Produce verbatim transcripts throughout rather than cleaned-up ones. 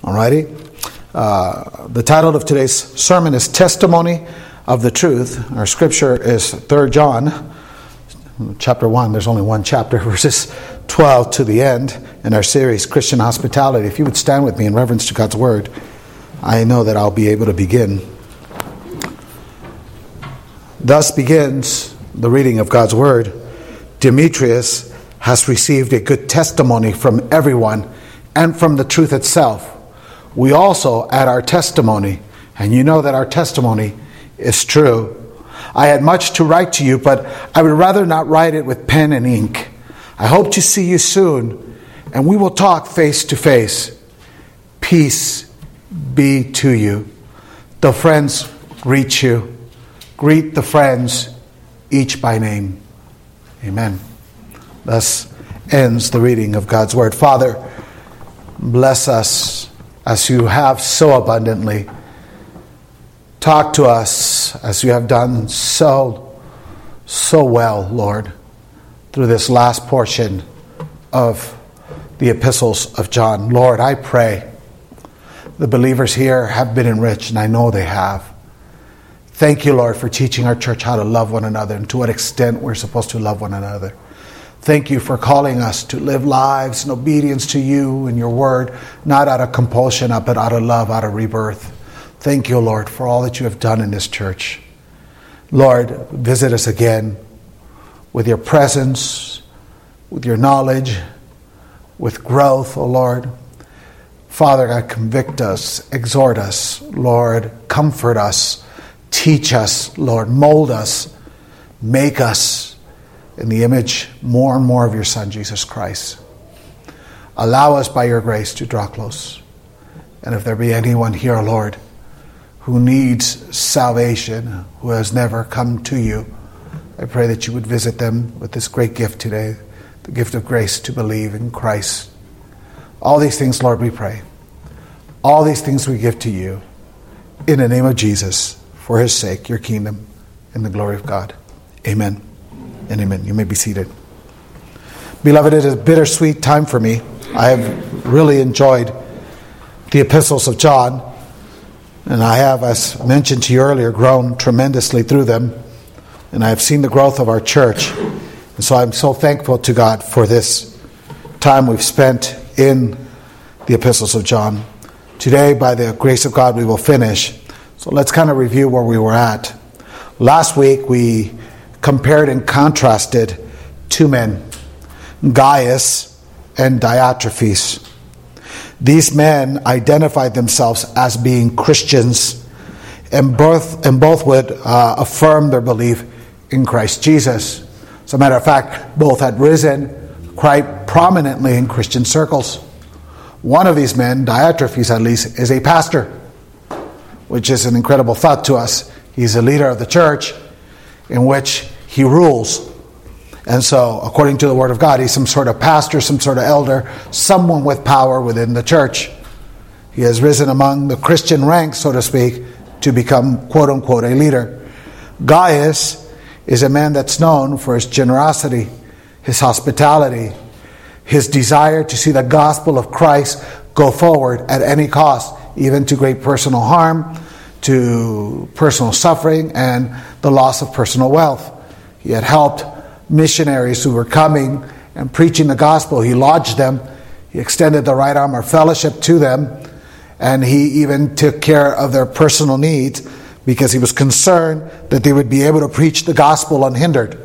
Alrighty. Uh, the title of today's sermon is Testimony of the Truth. Our scripture is Third John, chapter one. There's only one chapter, verses twelve to the end in our series, Christian Hospitality. If you would stand with me in reverence to God's Word, I know that I'll be able to begin. Thus begins the reading of God's Word. Demetrius has received a good testimony from everyone and from the truth itself. We also add our testimony, and you know that our testimony is true. I had much to write to you, but I would rather not write it with pen and ink. I hope to see you soon, and we will talk face to face. Peace be to you. The friends greet you. Greet the friends, each by name. Amen. Thus ends the reading of God's Word. Father, bless us as you have so abundantly. Talk to us as you have done so, so well, Lord, through this last portion of the epistles of John. Lord, I pray the believers here have been enriched, and I know they have. Thank you, Lord, for teaching our church how to love one another and to what extent we're supposed to love one another. Thank you for calling us to live lives in obedience to you and your word, not out of compulsion, but out of love, out of rebirth. Thank you, Lord, for all that you have done in this church. Lord, visit us again with your presence, with your knowledge, with growth, O Lord. Father God, convict us, exhort us, Lord, comfort us, teach us, Lord, mold us, make us in the image more and more of your Son, Jesus Christ. Allow us by your grace to draw close. And if there be anyone here, Lord, who needs salvation, who has never come to you, I pray that you would visit them with this great gift today, the gift of grace to believe in Christ. All these things, Lord, we pray. All these things we give to you in the name of Jesus, for his sake, your kingdom, and the glory of God. Amen and amen. You may be seated. Beloved, it is a bittersweet time for me. I have really enjoyed the epistles of John, and I have, as mentioned to you earlier, grown tremendously through them, and I have seen the growth of our church. And so I'm so thankful to God for this time we've spent in the epistles of John. Today, by the grace of God, we will finish. So let's kind of review where we were at. Last week, we compared and contrasted two men, Gaius and Diotrephes. These men identified themselves as being Christians, and both, and both would uh, affirm their belief in Christ Jesus. As a matter of fact, both had risen quite prominently in Christian circles. One of these men, Diotrephes at least, is a pastor, which is an incredible thought to us. He's a leader of the church in which he rules. And so, according to the Word of God, he's some sort of pastor, some sort of elder, someone with power within the church. He has risen among the Christian ranks, so to speak, to become, quote-unquote, a leader. Gaius is a man that's known for his generosity, his hospitality, his desire to see the gospel of Christ go forward at any cost, even to great personal harm, to personal suffering, and the loss of personal wealth. He had helped missionaries who were coming and preaching the gospel. He lodged them. He extended the right arm of fellowship to them. And he even took care of their personal needs because he was concerned that they would be able to preach the gospel unhindered.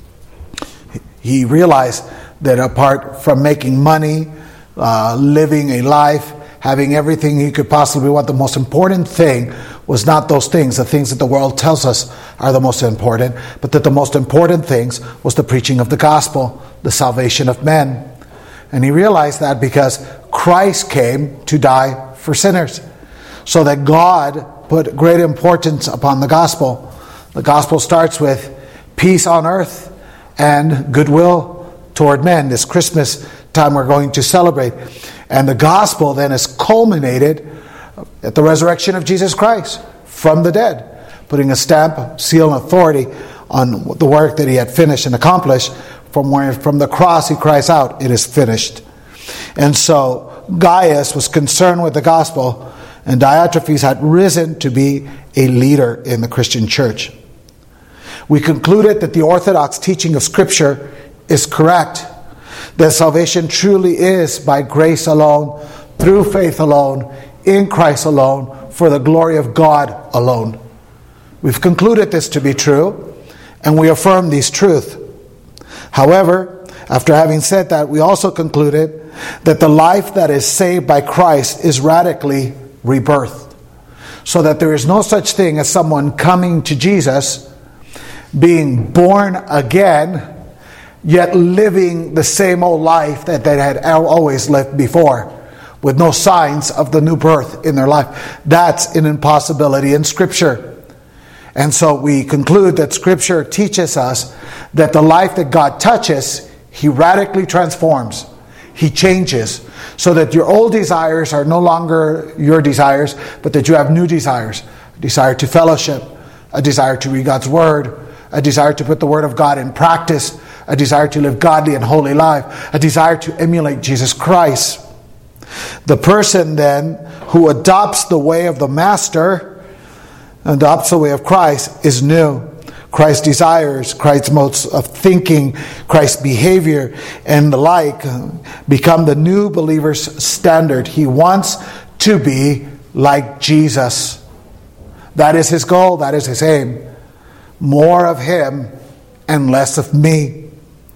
He realized that apart from making money, uh, living a life, having everything he could possibly want, the most important thing was not those things, the things that the world tells us are the most important, but that the most important things was the preaching of the gospel, the salvation of men. And he realized that because Christ came to die for sinners, so that God put great importance upon the gospel. The gospel starts with peace on earth and goodwill toward men. This Christmas time we're going to celebrate. And the gospel then is culminated at the resurrection of Jesus Christ from the dead, putting a stamp, seal, and authority on the work that he had finished and accomplished. From where, from the cross he cries out, "It is finished." And so Gaius was concerned with the gospel, and Diotrephes had risen to be a leader in the Christian church. We concluded that the orthodox teaching of Scripture is correct, that salvation truly is by grace alone, through faith alone, in Christ alone, for the glory of God alone. We've concluded this to be true, and we affirm these truths. However, after having said that, we also concluded that the life that is saved by Christ is radically rebirthed, so that there is no such thing as someone coming to Jesus, being born again, yet living the same old life that they had always lived before, with no signs of the new birth in their life. That's an impossibility in Scripture. And so we conclude that Scripture teaches us that the life that God touches, He radically transforms. He changes, so that your old desires are no longer your desires, but that you have new desires. A desire to fellowship, a desire to read God's Word, a desire to put the Word of God in practice, a desire to live godly and holy life, a desire to emulate Jesus Christ. The person then who adopts the way of the Master, adopts the way of Christ, is new. Christ's desires, Christ's modes of thinking, Christ's behavior, and the like become the new believer's standard. He wants to be like Jesus. That is his goal, that is his aim. More of him and less of me.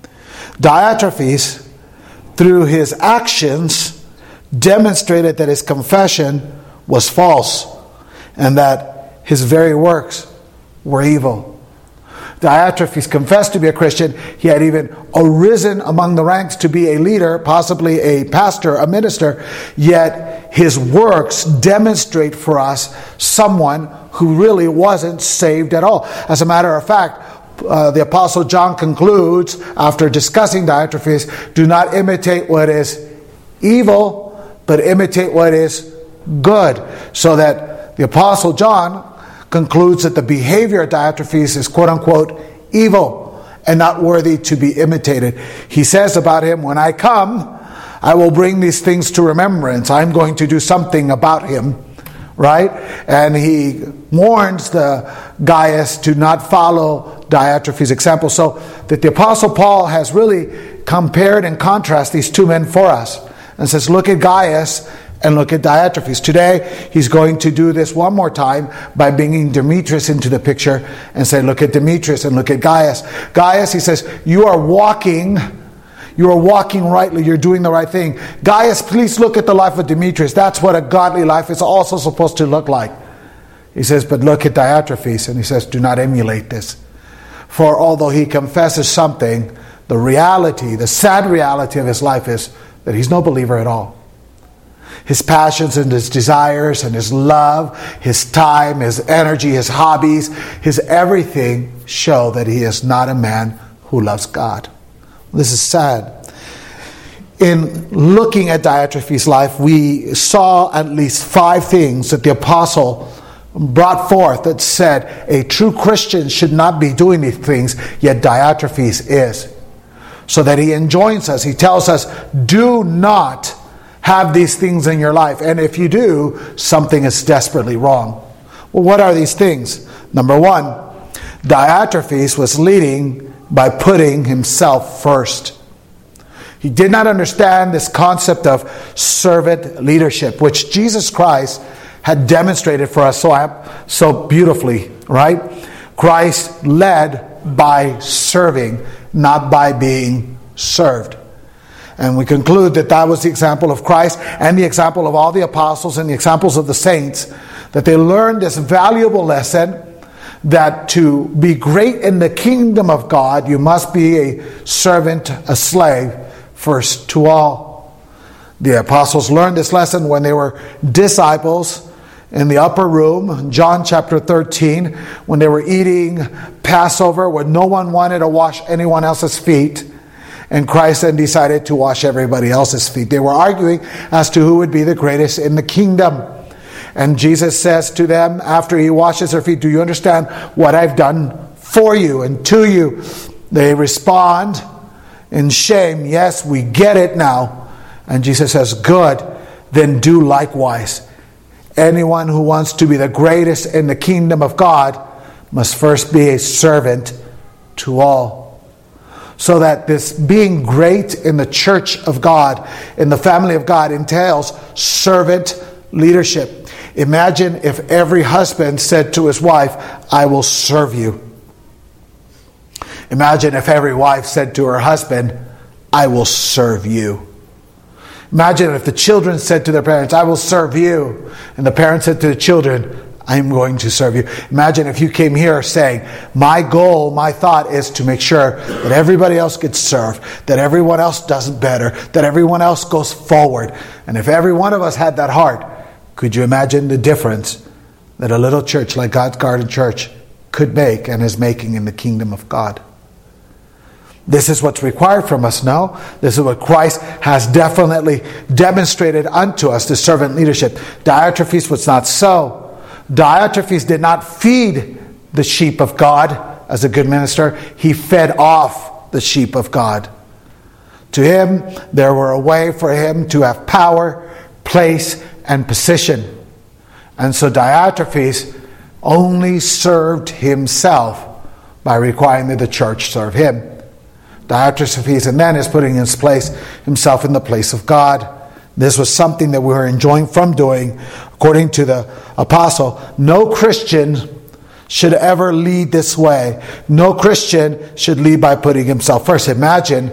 Diotrephes, through his actions, demonstrated that his confession was false and that his very works were evil. Diotrephes confessed to be a Christian. He had even arisen among the ranks to be a leader, possibly a pastor, a minister. Yet his works demonstrate for us someone who really wasn't saved at all. As a matter of fact, uh, the Apostle John concludes, after discussing Diotrephes, do not imitate what is evil, but imitate what is good. So that the Apostle John concludes that the behavior of Diotrephes is quote-unquote evil and not worthy to be imitated. He says about him, when I come, I will bring these things to remembrance. I'm going to do something about him, right? And he warns the Gaius to not follow Diotrephes' example, so that the Apostle Paul has really compared and contrasted these two men for us and says, look at Gaius and look at Diotrephes. Today, he's going to do this one more time by bringing Demetrius into the picture and say, look at Demetrius and look at Gaius. Gaius, he says, you are walking, you are walking rightly, you're doing the right thing. Gaius, please look at the life of Demetrius. That's what a godly life is also supposed to look like. He says, but look at Diotrephes, and he says, do not emulate this. For although he confesses something, the reality, the sad reality of his life is that he's no believer at all. His passions and his desires and his love, his time, his energy, his hobbies, his everything show that he is not a man who loves God. This is sad. In looking at Diotrephes' life, we saw at least five things that the apostle brought forth that said a true Christian should not be doing these things, yet Diotrephes is. So that he enjoins us. He tells us, do not have these things in your life. And if you do, something is desperately wrong. Well, what are these things? Number one, Diotrephes was leading by putting himself first. He did not understand this concept of servant leadership, which Jesus Christ had demonstrated for us so, so beautifully, right? Christ led by serving, not by being served. And we conclude that that was the example of Christ and the example of all the apostles and the examples of the saints, that they learned this valuable lesson that to be great in the kingdom of God, you must be a servant, a slave, first to all. The apostles learned this lesson when they were disciples in the upper room, John chapter thirteen, when they were eating Passover, when no one wanted to wash anyone else's feet. And Christ then decided to wash everybody else's feet. They were arguing as to who would be the greatest in the kingdom. And Jesus says to them, after he washes their feet, do you understand what I've done for you and to you? They respond in shame, yes, we get it now. And Jesus says, good. then do likewise. Anyone who wants to be the greatest in the kingdom of God must first be a servant to all. So that this being great in the church of God, in the family of God, entails servant leadership. Imagine if every husband said to his wife, I will serve you. Imagine if every wife said to her husband, I will serve you. Imagine if the children said to their parents, I will serve you. And the parents said to the children, I'm going to serve you. Imagine if you came here saying, my goal, my thought is to make sure that everybody else gets served, that everyone else does it better, that everyone else goes forward. And if every one of us had that heart, could you imagine the difference that a little church like God's Garden Church could make and is making in the kingdom of God? This is what's required from us now. This is what Christ has definitely demonstrated unto us, the servant leadership. Diotrephes was not so. Diotrephes did not feed the sheep of God as a good minister. He fed off the sheep of God. To him, there were a way for him to have power, place, and position. And so Diotrephes only served himself by requiring that the church serve him. Diotrephes and then is putting in place himself in the place of God. This was something that we were enjoying from doing. According to the apostle, no Christian should ever lead this way. No Christian should lead by putting himself first. Imagine,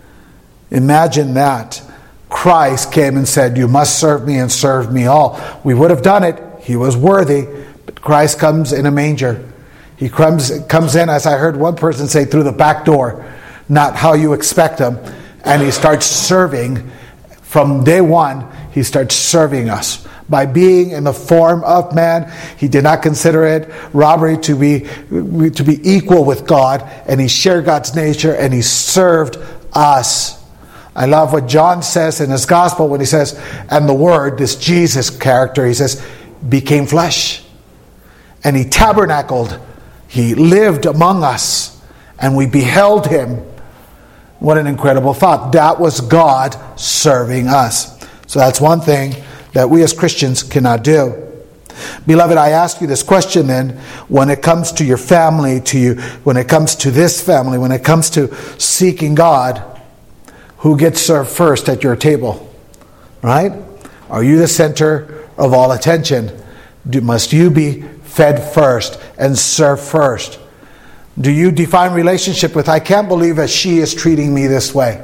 imagine that. Christ came and said, you must serve me and serve me all. We would have done it. He was worthy. But Christ comes in a manger. He comes, comes in, as I heard one person say, through the back door. Not how you expect him. And he starts serving. From day one, he starts serving us. By being in the form of man, he did not consider it robbery to be, to be equal with God. And he shared God's nature and he served us. I love what John says in his gospel when he says, and the Word, this Jesus character, he says, became flesh. And he tabernacled. He lived among us. And we beheld him. What an incredible thought. That was God serving us. So that's one thing that we as Christians cannot do. Beloved, I ask you this question then, when it comes to your family, to you, when it comes to this family, when it comes to seeking God, who gets served first at your table? Right? Are you the center of all attention? Do, must you be fed first and served first? Do you define relationship with, I can't believe that she is treating me this way.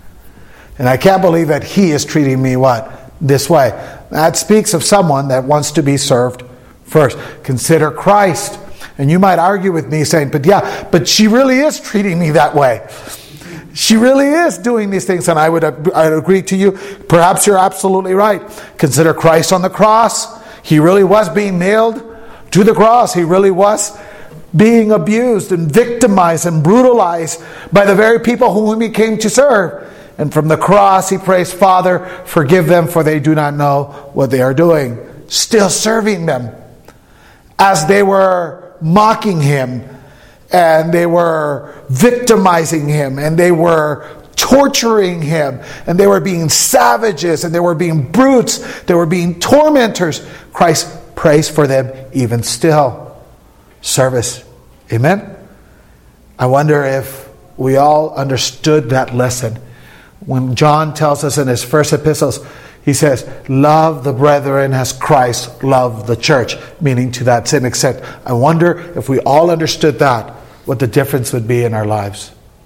And I can't believe that he is treating me what? This way. That speaks of someone that wants to be served first. Consider Christ. And you might argue with me saying, but yeah, but she really is treating me that way. She really is doing these things. And I would I'd agree to you. Perhaps you're absolutely right. Consider Christ on the cross. He really was being nailed to the cross. He really was being abused and victimized and brutalized by the very people whom he came to serve. And from the cross he prays, Father, forgive them, for they do not know what they are doing. Still serving them. As they were mocking him, and they were victimizing him, and they were torturing him, and they were being savages, and they were being brutes, they were being tormentors, Christ prays for them even still. Service. Amen? I wonder if we all understood that lesson. When John tells us in his first epistles, he says, love the brethren as Christ loved the church. Meaning to that same extent. I wonder if we all understood that, what the difference would be in our lives.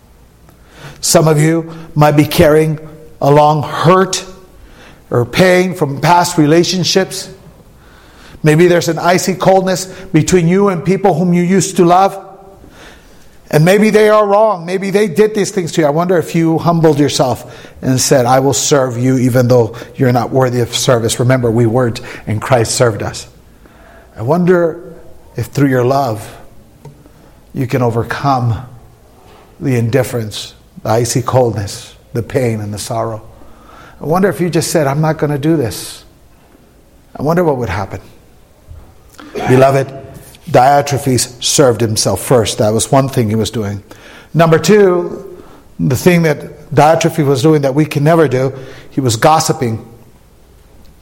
Some of you might be carrying along hurt or pain from past relationships. Maybe there's an icy coldness between you and people whom you used to love. And maybe they are wrong. Maybe they did these things to you. I wonder if you humbled yourself and said, I will serve you even though you're not worthy of service. Remember, we weren't, and Christ served us. I wonder if through your love you can overcome the indifference, the icy coldness, the pain and the sorrow. I wonder if you just said, I'm not going to do this. I wonder what would happen. Beloved, Diotrephes served himself first. That was one thing he was doing. Number two, the thing that Diotrephes was doing that we can never do, he was gossiping.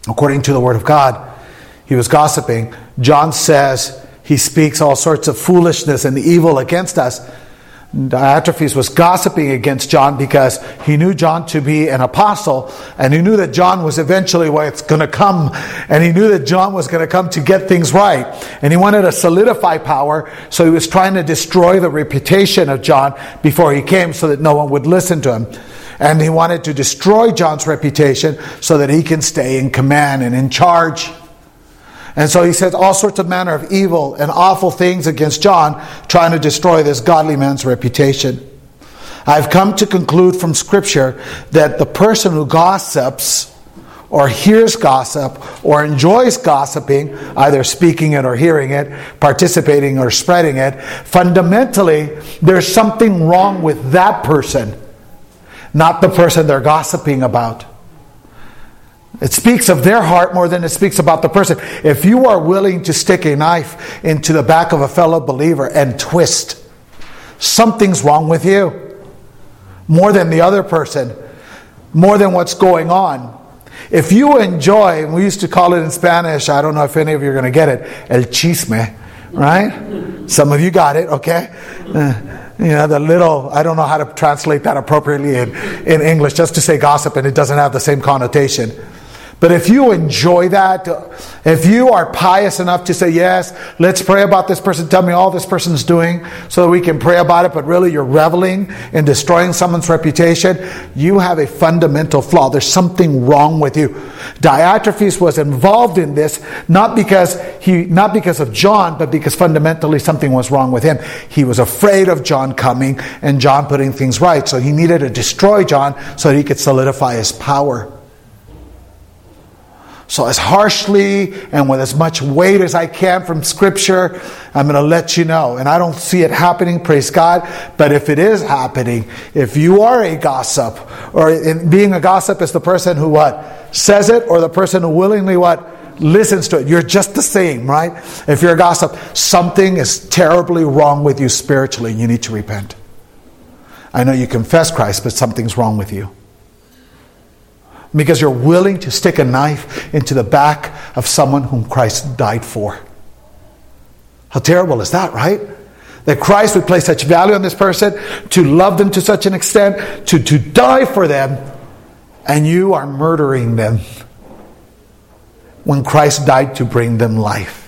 according to the Word of God, he was gossiping. John says he speaks all sorts of foolishness and evil against us. Diotrephes was gossiping against John because he knew John to be an apostle, and he knew that John was eventually what's going to come, and he knew that John was going to come to get things right, and he wanted to solidify power, so he was trying to destroy the reputation of John before he came so that no one would listen to him. And he wanted to destroy John's reputation so that he can stay in command and in charge. And so he said all sorts of manner of evil and awful things against John, trying to destroy this godly man's reputation. I've come to conclude from Scripture that the person who gossips or hears gossip or enjoys gossiping, either speaking it or hearing it, participating or spreading it, fundamentally there's something wrong with that person, not the person they're gossiping about. It speaks of their heart more than it speaks about the person. If you are willing to stick a knife into the back of a fellow believer and twist, something's wrong with you. More than the other person. More than what's going on. If you enjoy, and we used to call it in Spanish, I don't know if any of you are going to get it, el chisme, right? Some of you got it, okay? Uh, You know, the little, I don't know how to translate that appropriately in, in English, just to say gossip, and it doesn't have the same connotation. But if you enjoy that, if you are pious enough to say, yes, let's pray about this person, tell me all this person's doing so that we can pray about it, but really you're reveling in destroying someone's reputation, you have a fundamental flaw. There's something wrong with you. Diotrephes was involved in this, not because he, not because of John, but because fundamentally something was wrong with him. He was afraid of John coming and John putting things right. So he needed to destroy John so that he could solidify his power. So as harshly and with as much weight as I can from Scripture, I'm going to let you know. And I don't see it happening, praise God. But if it is happening, if you are a gossip, or in being a gossip is the person who what? Says it, or the person who willingly what? Listens to it. You're just the same, right? If you're a gossip, something is terribly wrong with you spiritually. You need to repent. I know you confess Christ, but something's wrong with you. Because you're willing to stick a knife into the back of someone whom Christ died for. How terrible is that, right? That Christ would place such value on this person, to love them to such an extent, to, to die for them, and you are murdering them when Christ died to bring them life.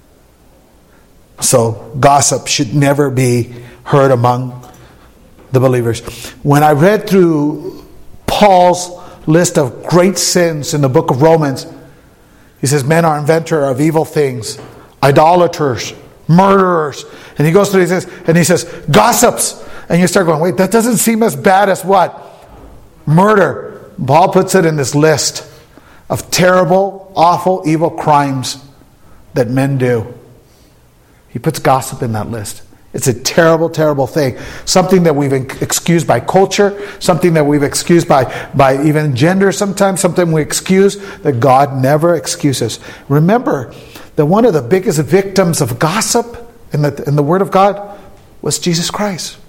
So gossip should never be heard among the believers. When I read through Paul's list of great sins in the book of Romans, he says men are inventor of evil things, idolaters, murderers, and he goes through he says, and he says gossips, and you start going, wait, that doesn't seem as bad as what? Murder. Paul puts it in this list of terrible, awful, evil crimes that men do. He puts gossip in that list. It's a terrible, terrible thing. Something that we've excused by culture, something that we've excused by, by even gender sometimes, something we excuse that God never excuses. Remember that one of the biggest victims of gossip in the, in the Word of God was Jesus Christ.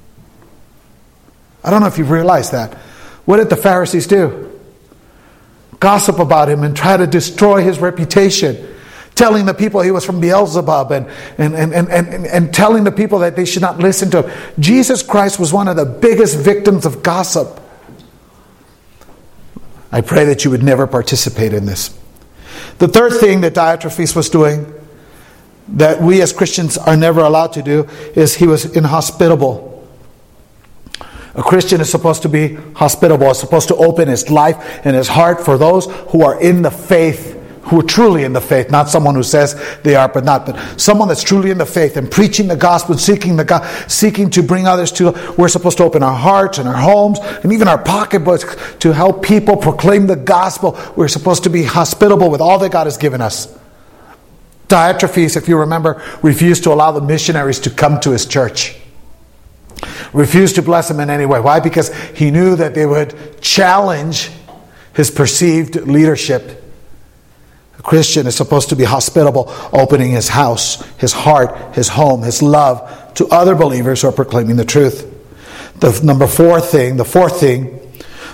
I don't know if you've realized that. What did the Pharisees do? Gossip about him and try to destroy his reputation. Telling the people he was from Beelzebub and, and, and, and, and, and telling the people that they should not listen to him. Jesus Christ was one of the biggest victims of gossip. I pray that you would never participate in this. The third thing that Diotrephes was doing, that we as Christians are never allowed to do, is he was inhospitable. A Christian is supposed to be hospitable, is supposed to open his life and his heart for those who are in the faith, who are truly in the faith, not someone who says they are but not, but someone that's truly in the faith and preaching the gospel, seeking the God, seeking to bring others to. We're supposed to open our hearts and our homes and even our pocketbooks to help people proclaim the gospel. We're supposed to be hospitable with all that God has given us. Diotrephes, if you remember, refused to allow the missionaries to come to his church. Refused to bless them in any way. Why? Because he knew that they would challenge his perceived leadership. A Christian is supposed to be hospitable, opening his house, his heart, his home, his love to other believers who are proclaiming the truth. The number four thing, the fourth thing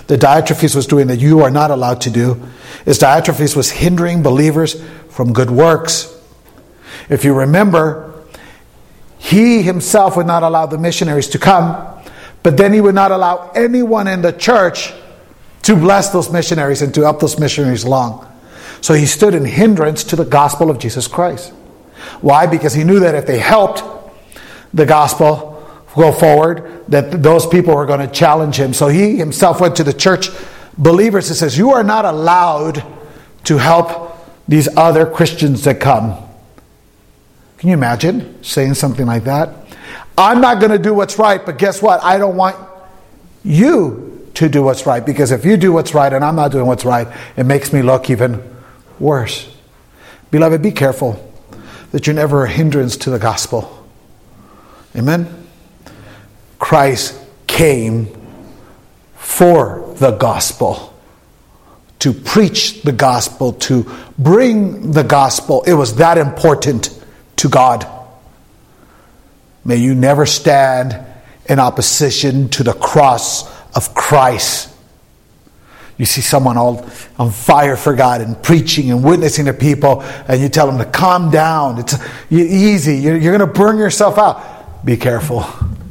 that Diotrephes was doing that you are not allowed to do is Diotrephes was hindering believers from good works. If you remember, he himself would not allow the missionaries to come, but then he would not allow anyone in the church to bless those missionaries and to help those missionaries along. So he stood in hindrance to the gospel of Jesus Christ. Why? Because he knew that if they helped the gospel go forward, that those people were going to challenge him. So he himself went to the church believers and says, you are not allowed to help these other Christians that come. Can you imagine saying something like that? I'm not going to do what's right, but guess what? I don't want you to do what's right, because if you do what's right and I'm not doing what's right, it makes me look even worse. Beloved, be careful that you're never a hindrance to the gospel. Amen? Christ came for the gospel, to preach the gospel, to bring the gospel. It was that important to God. May you never stand in opposition to the cross of Christ. You see someone all on fire for God and preaching and witnessing to people, and you tell them to calm down. It's easy. You're, you're going to burn yourself out. Be careful.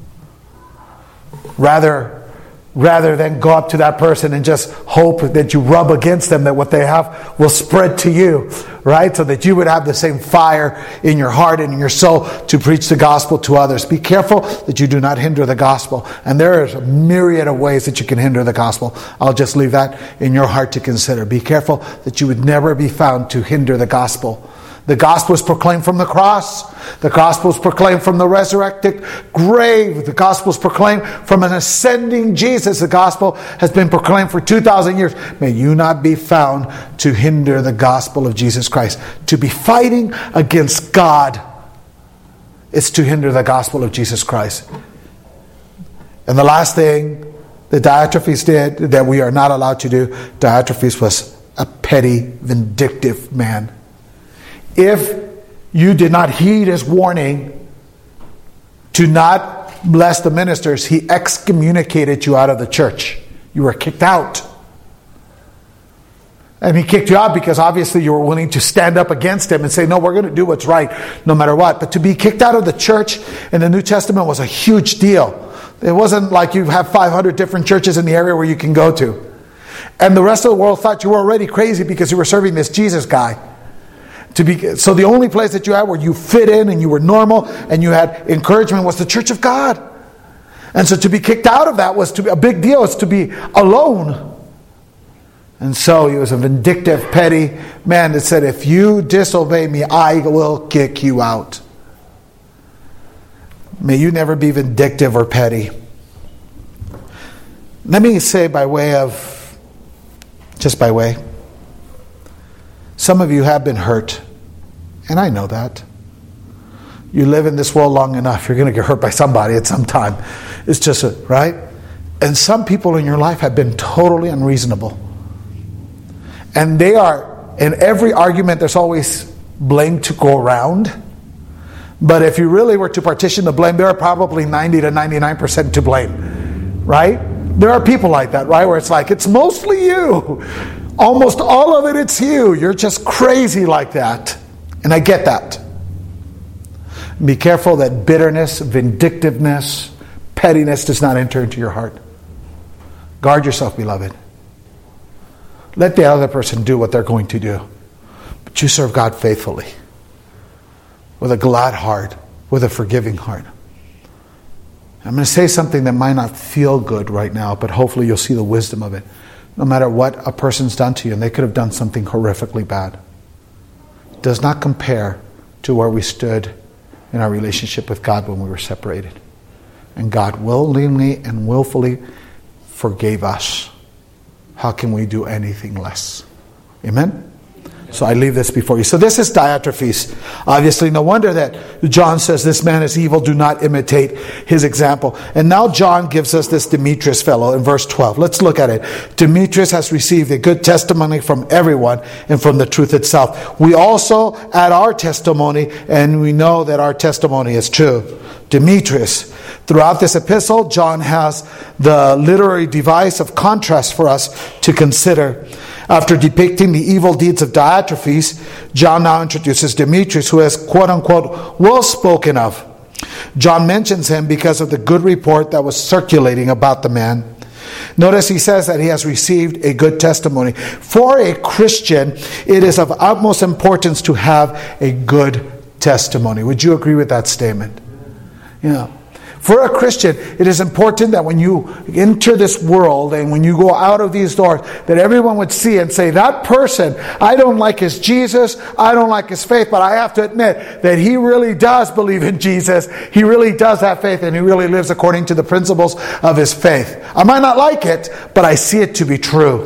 Rather, rather than go up to that person and just hope that you rub against them, that what they have will spread to you, right? So that you would have the same fire in your heart and in your soul to preach the gospel to others. Be careful that you do not hinder the gospel. And there is a myriad of ways that you can hinder the gospel. I'll just leave that in your heart to consider. Be careful that you would never be found to hinder the gospel. The gospel is proclaimed from the cross. The gospel is proclaimed from the resurrected grave. The gospel is proclaimed from an ascending Jesus. The gospel has been proclaimed for two thousand years. May you not be found to hinder the gospel of Jesus Christ. To be fighting against God is to hinder the gospel of Jesus Christ. And the last thing that Diotrephes did that we are not allowed to do, Diotrephes was a petty, vindictive man. If you did not heed his warning to not bless the ministers, he excommunicated you out of the church. You were kicked out. And he kicked you out because obviously you were willing to stand up against him and say, no, we're going to do what's right no matter what. But to be kicked out of the church in the New Testament was a huge deal. It wasn't like you have five hundred different churches in the area where you can go to. And the rest of the world thought you were already crazy because you were serving this Jesus guy. To be, so the only place that you had where you fit in and you were normal and you had encouragement was the church of God. And so to be kicked out of that was to be a big deal. It's to be alone. And so he was a vindictive, petty man that said, if you disobey me, I will kick you out. May you never be vindictive or petty. Let me say by way of, just by way, some of you have been hurt, and I know that. You live in this world long enough, you're going to get hurt by somebody at some time. It's just, a, right? And some people in your life have been totally unreasonable. And they are, in every argument, there's always blame to go around. But if you really were to partition the blame, there are probably ninety to ninety-nine percent to blame, right? There are people like that, right? Where it's like, it's mostly you. Almost all of it, it's you. You're just crazy like that. And I get that. Be careful that bitterness, vindictiveness, pettiness does not enter into your heart. Guard yourself, beloved. Let the other person do what they're going to do. But you serve God faithfully. With a glad heart. With a forgiving heart. I'm going to say something that might not feel good right now, but hopefully you'll see the wisdom of it. No matter what a person's done to you, and they could have done something horrifically bad, does not compare to where we stood in our relationship with God when we were separated. And God willingly and willfully forgave us. How can we do anything less? Amen? So I leave this before you. So this is Diotrephes. Obviously, no wonder that John says this man is evil. Do not imitate his example. And now John gives us this Demetrius fellow in verse twelve. Let's look at it. Demetrius has received a good testimony from everyone and from the truth itself. We also add our testimony, and we know that our testimony is true. Demetrius. Throughout this epistle, John has the literary device of contrast for us to consider. After depicting the evil deeds of Diotrephes, John now introduces Demetrius, who is quote-unquote well spoken of. John mentions him because of the good report that was circulating about the man. Notice he says that he has received a good testimony. For a Christian, it is of utmost importance to have a good testimony. Would you agree with that statement? Yeah. For a Christian, it is important that when you enter this world and when you go out of these doors, that everyone would see and say, that person, I don't like his Jesus, I don't like his faith, but I have to admit that he really does believe in Jesus, he really does have faith, and he really lives according to the principles of his faith. I might not like it, but I see it to be true.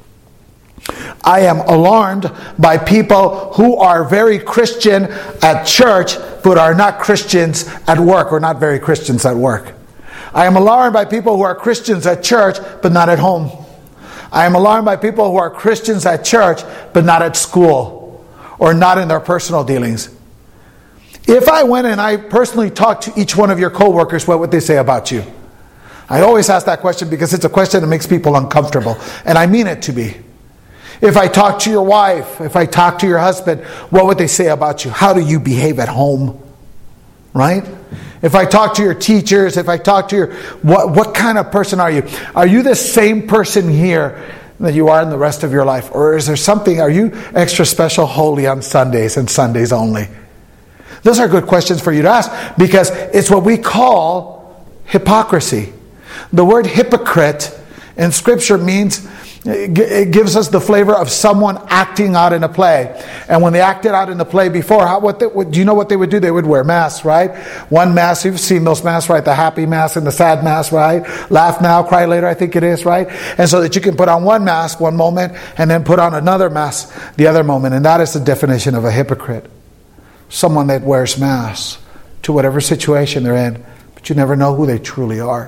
I am alarmed by people who are very Christian at church, but are not Christians at work, or not very Christians at work. I am alarmed by people who are Christians at church, but not at home. I am alarmed by people who are Christians at church, but not at school, or not in their personal dealings. If I went and I personally talked to each one of your co-workers, what would they say about you? I always ask that question because it's a question that makes people uncomfortable, and I mean it to be. If I talk to your wife, if I talk to your husband, what would they say about you? How do you behave at home? Right? If I talk to your teachers, if I talk to your... What, what kind of person are you? Are you the same person here that you are in the rest of your life? Or is there something... Are you extra special holy on Sundays and Sundays only? Those are good questions for you to ask, because it's what we call hypocrisy. The word hypocrite in Scripture means... It gives us the flavor of someone acting out in a play. And when they acted out in the play before, how, what, they, what do you know what they would do? They would wear masks, right? One mask, you've seen those masks, right? The happy mask and the sad mask, right? Laugh now, cry later, I think it is, right? And so that you can put on one mask one moment and then put on another mask the other moment. And that is the definition of a hypocrite. Someone that wears masks to whatever situation they're in, but you never know who they truly are.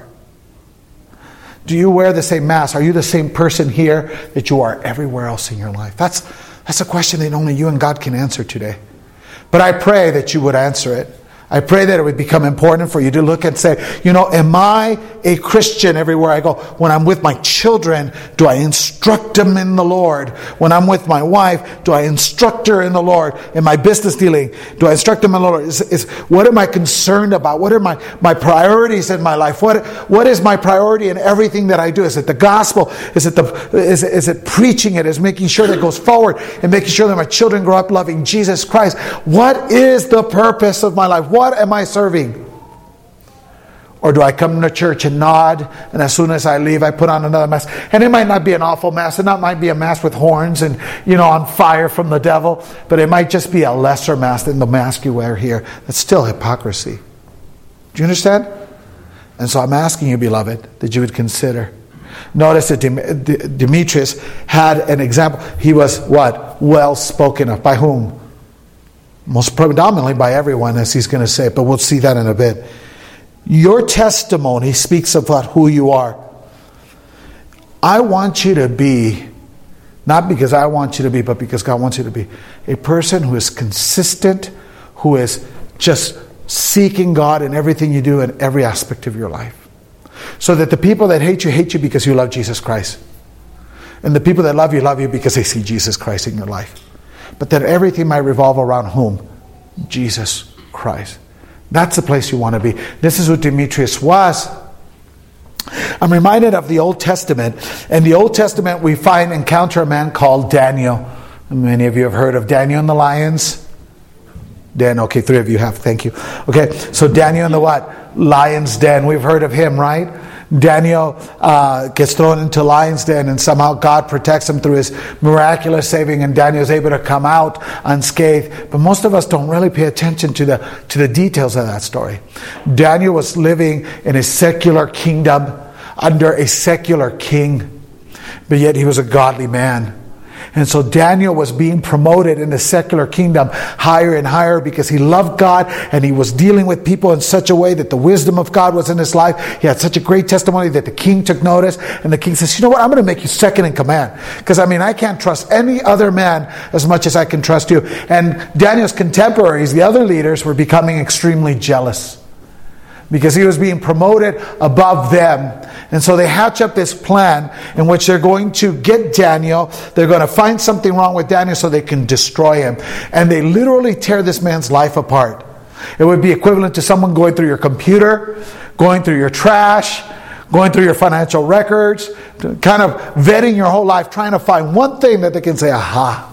Do you wear the same mask? Are you the same person here that you are everywhere else in your life? That's, that's a question that only you and God can answer today. But I pray that you would answer it. I pray that it would become important for you to look and say, you know, am I a Christian everywhere I go? When I'm with my children, do I instruct them in the Lord? When I'm with my wife, do I instruct her in the Lord? In my business dealing, do I instruct them in the Lord? Is, is, what am I concerned about? What are my, my priorities in my life? What, what is my priority in everything that I do? Is it the gospel? Is it the is, is it preaching it? Is making sure that it goes forward and making sure that my children grow up loving Jesus Christ? What is the purpose of my life? What am I serving? Or do I come to church and nod, and as soon as I leave, I put on another mask? And it might not be an awful mask. It not might be a mask with horns and, you know, on fire from the devil. But it might just be a lesser mask than the mask you wear here. That's still hypocrisy. Do you understand? And so I'm asking you, beloved, that you would consider. Notice that Demetrius had an example. He was what? Well spoken of. By whom? Most predominantly by everyone, as he's going to say, but we'll see that in a bit. Your testimony speaks about who you are. I want you to be, not because I want you to be, but because God wants you to be, a person who is consistent, who is just seeking God in everything you do in every aspect of your life. So that the people that hate you, hate you because you love Jesus Christ. And the people that love you, love you because they see Jesus Christ in your life. But that everything might revolve around whom? Jesus Christ. That's the place you want to be. This is what Demetrius was. I'm reminded of the Old Testament. In the Old Testament, we find encounter a man called Daniel. Many of you have heard of Daniel and the lions. Dan, okay, three of you have. Thank you. Okay, so Daniel in the what? Lion's den. We've heard of him, right? Daniel uh, gets thrown into lion's den, and somehow God protects him through his miraculous saving, and Daniel is able to come out unscathed. But most of us don't really pay attention to the to the details of that story. Daniel was living in a secular kingdom under a secular king, but yet he was a godly man. And so Daniel was being promoted in the secular kingdom higher and higher because he loved God, and he was dealing with people in such a way that the wisdom of God was in his life. He had such a great testimony that the king took notice, and the king says, you know what, I'm going to make you second in command. Because I mean, I can't trust any other man as much as I can trust you. And Daniel's contemporaries, the other leaders, were becoming extremely jealous. because he was being promoted above them. And so they hatch up this plan in which they're going to get Daniel. They're going to find something wrong with Daniel so they can destroy him. And they literally tear this man's life apart. It would be equivalent to someone going through your computer, going through your trash, going through your financial records, kind of vetting your whole life, trying to find one thing that they can say, aha.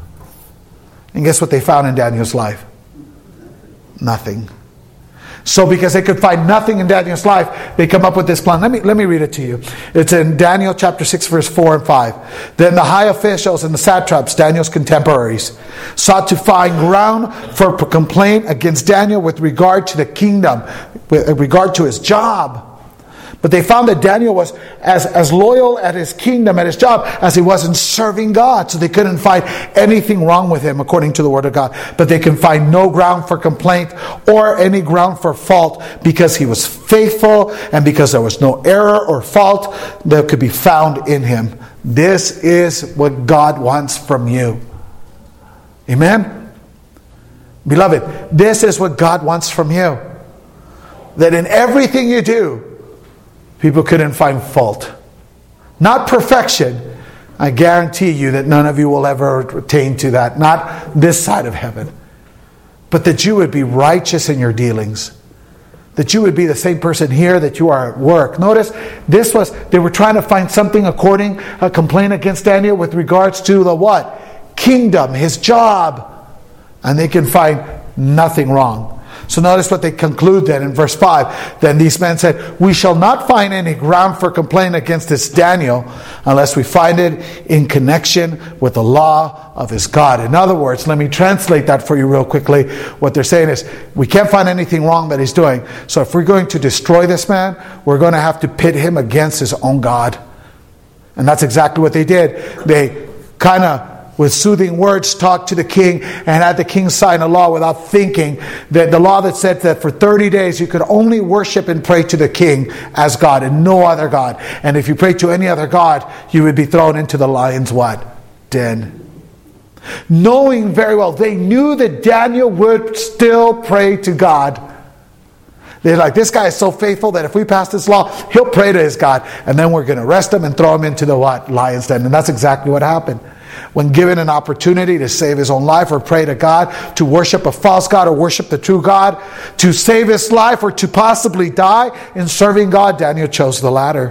And guess what they found in Daniel's life? Nothing. So because they could find nothing in Daniel's life, they come up with this plan. Let me let me read it to you. It's in Daniel chapter six, verse four and five. Then the high officials and the satraps, Daniel's contemporaries, sought to find ground for complaint against Daniel with regard to the kingdom, with regard to his job. But they found that Daniel was as, as loyal at his kingdom, at his job, as he was in serving God. So they couldn't find anything wrong with him according to the word of God. But they can find no ground for complaint or any ground for fault because he was faithful and because there was no error or fault that could be found in him. This is what God wants from you. Amen? Beloved, this is what God wants from you. That in everything you do, people couldn't find fault. Not perfection. I guarantee you that none of you will ever attain to that. Not this side of heaven. But that you would be righteous in your dealings. That you would be the same person here that you are at work. Notice, this was, they were trying to find something according, a complaint against Daniel with regards to the what? Kingdom, his job. And they can find nothing wrong. So notice what they conclude then in verse five. Then these men said, we shall not find any ground for complaint against this Daniel unless we find it in connection with the law of his God. In other words, let me translate that for you real quickly. What they're saying is, we can't find anything wrong that he's doing. So if we're going to destroy this man, we're going to have to pit him against his own God. And that's exactly what they did. They kind of, with soothing words, talked to the king and had the king sign a law without thinking, that the law that said that for thirty days you could only worship and pray to the king as God and no other God. And if you pray to any other God, you would be thrown into the lion's what? Den. Knowing very well, they knew that Daniel would still pray to God. They're like, this guy is so faithful that if we pass this law, he'll pray to his God. And then we're going to arrest him and throw him into the what? Lion's den. And that's exactly what happened. When given an opportunity to save his own life or pray to God, to worship a false God or worship the true God, to save his life or to possibly die in serving God, Daniel chose the latter.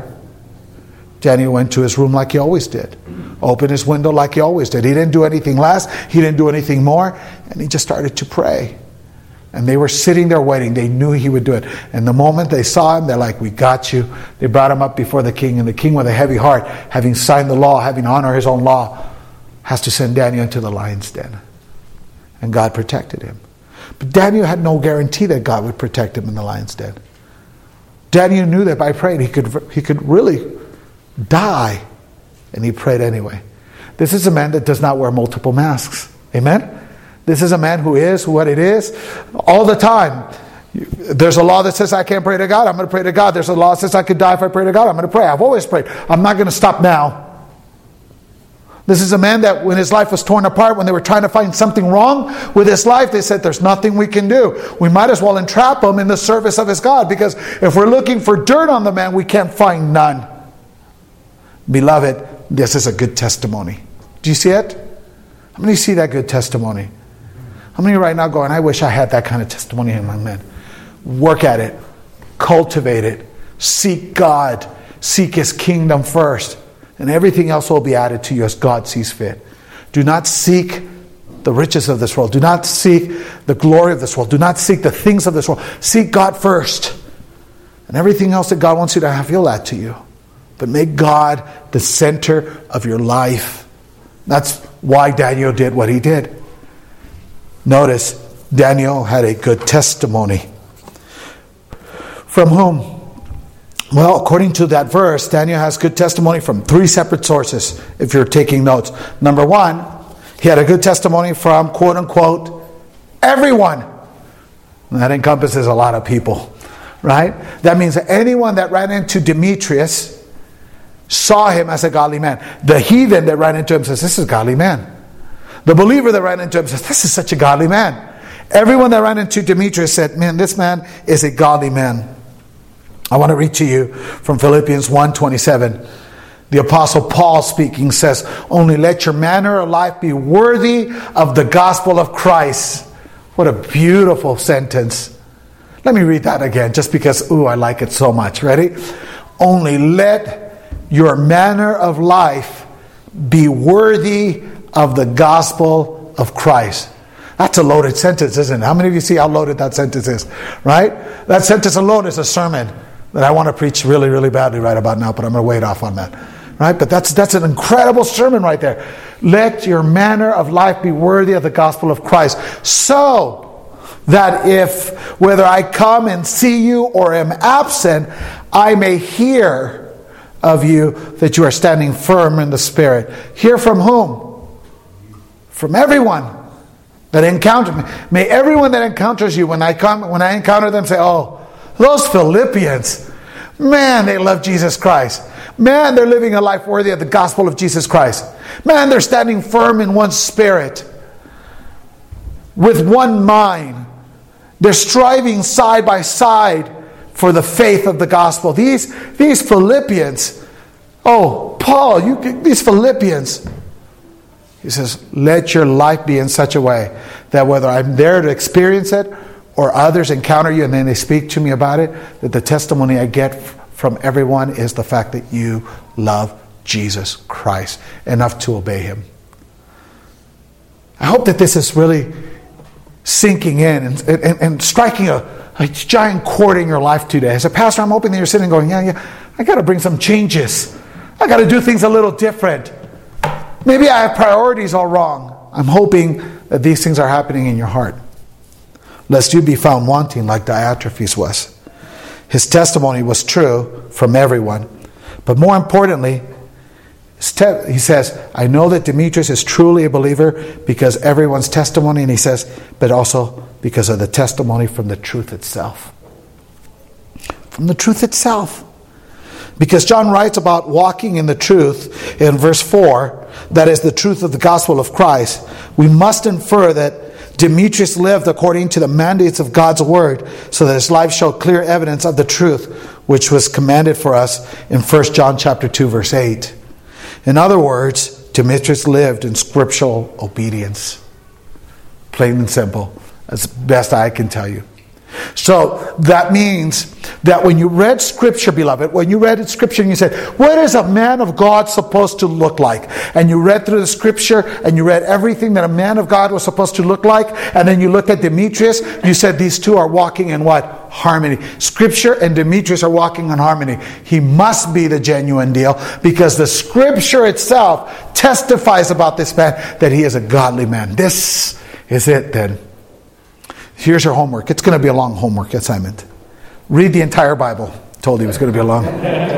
Daniel went to his room like he always did. Opened his window like he always did. He didn't do anything less. He didn't do anything more. And he just started to pray. And they were sitting there waiting. They knew he would do it. And the moment they saw him, they're like, we got you. They brought him up before the king. And the king, with a heavy heart, having signed the law, having honored his own law, has to send Daniel into the lion's den. And God protected him. But Daniel had no guarantee that God would protect him in the lion's den. Daniel knew that by praying he could he could really die. And he prayed anyway. This is a man that does not wear multiple masks. Amen? This is a man who is what it is all the time. There's a law that says I can't pray to God. I'm going to pray to God. There's a law that says I could die if I pray to God. I'm going to pray. I've always prayed. I'm not going to stop now. This is a man that when his life was torn apart, when they were trying to find something wrong with his life, they said, there's nothing we can do. We might as well entrap him in the service of his God, because if we're looking for dirt on the man, we can't find none. Beloved, this is a good testimony. Do you see it? How many see that good testimony? How many right now going, I wish I had that kind of testimony in my man? Work at it. Cultivate it. Seek God. Seek his kingdom first. And everything else will be added to you as God sees fit. Do not seek the riches of this world. Do not seek the glory of this world. Do not seek the things of this world. Seek God first. And everything else that God wants you to have, he'll add to you. But make God the center of your life. That's why Daniel did what he did. Notice, Daniel had a good testimony. From whom? Well, according to that verse, Daniel has good testimony from three separate sources, if you're taking notes. Number one, he had a good testimony from, quote unquote, everyone. And that encompasses a lot of people, right? That means that anyone that ran into Demetrius saw him as a godly man. The heathen that ran into him says, this is a godly man. The believer that ran into him says, this is such a godly man. Everyone that ran into Demetrius said, man, this man is a godly man. I want to read to you from Philippians one twenty-seven. The Apostle Paul speaking says, only let your manner of life be worthy of the gospel of Christ. What a beautiful sentence. Let me read that again, just because, ooh, I like it so much. Ready? Only let your manner of life be worthy of the gospel of Christ. That's a loaded sentence, isn't it? How many of you see how loaded that sentence is? Right? That sentence alone is a sermon that I want to preach really, really badly right about now, but I'm going to wait off on that. Right? But that's that's an incredible sermon right there. Let your manner of life be worthy of the gospel of Christ, so that if, whether I come and see you or am absent, I may hear of you that you are standing firm in the Spirit. Hear from whom? From everyone that encounters me. May everyone that encounters you, when I come, when I encounter them, say, oh, those Philippians, man, they love Jesus Christ. Man, they're living a life worthy of the gospel of Jesus Christ. Man, they're standing firm in one spirit, with one mind. They're striving side by side for the faith of the gospel. These, these Philippians, oh, Paul, you, these Philippians, he says, let your life be in such a way that whether I'm there to experience it or others encounter you and then they speak to me about it, that the testimony I get from everyone is the fact that you love Jesus Christ enough to obey Him. I hope that this is really sinking in and, and, and striking a, a giant chord in your life today. As a pastor, I'm hoping that you're sitting going, yeah, yeah, I got to bring some changes. I got to do things a little different. Maybe I have priorities all wrong. I'm hoping that these things are happening in your heart, lest you be found wanting like Diotrephes was. His testimony was true from everyone. But more importantly, he says, I know that Demetrius is truly a believer because everyone's testimony, and he says, but also because of the testimony from the truth itself. From the truth itself. Because John writes about walking in the truth in verse four, that is the truth of the gospel of Christ. We must infer that Demetrius lived according to the mandates of God's word, so that his life showed clear evidence of the truth which was commanded for us in First John chapter two, verse eight. In other words, Demetrius lived in scriptural obedience. Plain and simple. That's the best I can tell you. So that means that when you read Scripture, beloved, when you read Scripture and you said, what is a man of God supposed to look like? And you read through the Scripture and you read everything that a man of God was supposed to look like, and then you looked at Demetrius, you said these two are walking in what? Harmony. Scripture and Demetrius are walking in harmony. He must be the genuine deal because the Scripture itself testifies about this man that he is a godly man. This is it then. Here's your homework. It's going to be a long homework assignment. Read the entire Bible. Told you it was going to be a long.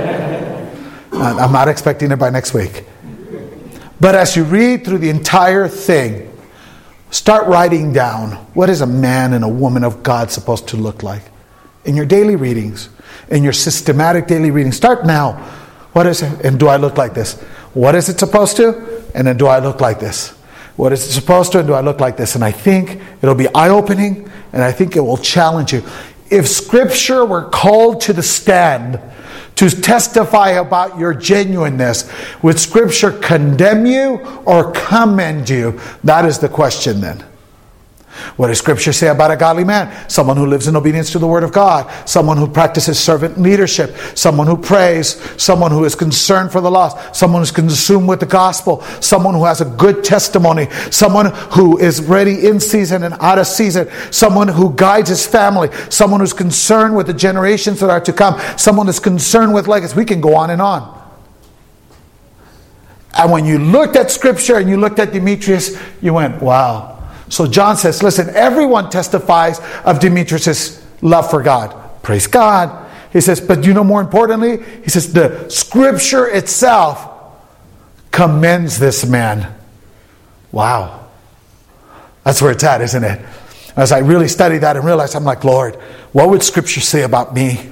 I'm not expecting it by next week. But as you read through the entire thing, start writing down, what is a man and a woman of God supposed to look like? In your daily readings, in your systematic daily reading. Start now. What is it? And do I look like this? What is it supposed to? And then do I look like this? What is it supposed to, and do I look like this? And I think it'll be eye-opening, and I think it will challenge you. If Scripture were called to the stand to testify about your genuineness, would Scripture condemn you or commend you? That is the question then. What does Scripture say about a godly man? Someone who lives in obedience to the Word of God. Someone who practices servant leadership. Someone who prays. Someone who is concerned for the lost. Someone who is consumed with the gospel. Someone who has a good testimony. Someone who is ready in season and out of season. Someone who guides his family. Someone who's concerned with the generations that are to come. Someone who's concerned with legacy. We can go on and on. And when you looked at Scripture and you looked at Demetrius, you went, wow. So John says, listen, everyone testifies of Demetrius' love for God. Praise God. He says, but you know more importantly, he says, the Scripture itself commends this man. Wow. That's where it's at, isn't it? As I really studied that and realized, I'm like, Lord, what would Scripture say about me?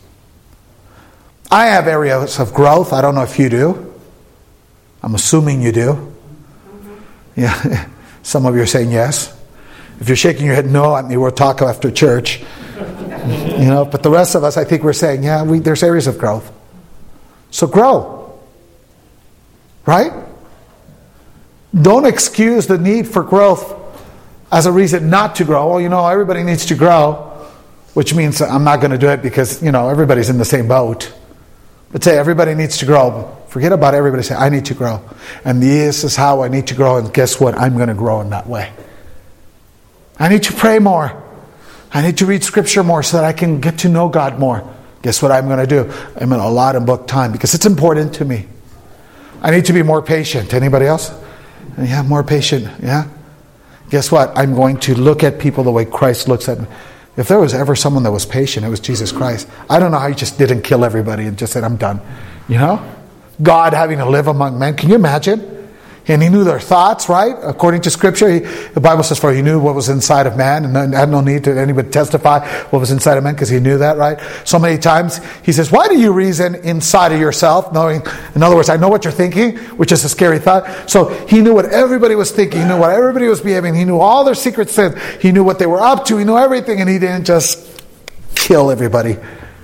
I have areas of growth. I don't know if you do. I'm assuming you do. Yeah. Some of you are saying yes. If you're shaking your head no, I mean, we'll talk after church. You know, but the rest of us, I think we're saying, yeah, we, there's areas of growth. So grow. Right? Don't excuse the need for growth as a reason not to grow. Well, you know, everybody needs to grow, which means I'm not going to do it because, you know, everybody's in the same boat. But say everybody needs to grow. Forget about everybody. Say, I need to grow. And this is how I need to grow. And guess what? I'm going to grow in that way. I need to pray more. I need to read Scripture more so that I can get to know God more. Guess what I'm going to do? I'm going to allot and book time because it's important to me. I need to be more patient. Anybody else? Yeah, more patient. Yeah. Guess what? I'm going to look at people the way Christ looks at me. If there was ever someone that was patient, it was Jesus Christ. I don't know how he just didn't kill everybody and just said, I'm done. You know? God having to live among men. Can you imagine? And he knew their thoughts, right? According to Scripture, he, the Bible says, for he knew what was inside of man, and had no need to anybody testify what was inside of man, because he knew that, right? So many times, he says, why do you reason inside of yourself? Knowing, in other words, I know what you're thinking, which is a scary thought. So he knew what everybody was thinking. He knew what everybody was behaving. He knew all their secret sins. He knew what they were up to. He knew everything, and he didn't just kill everybody.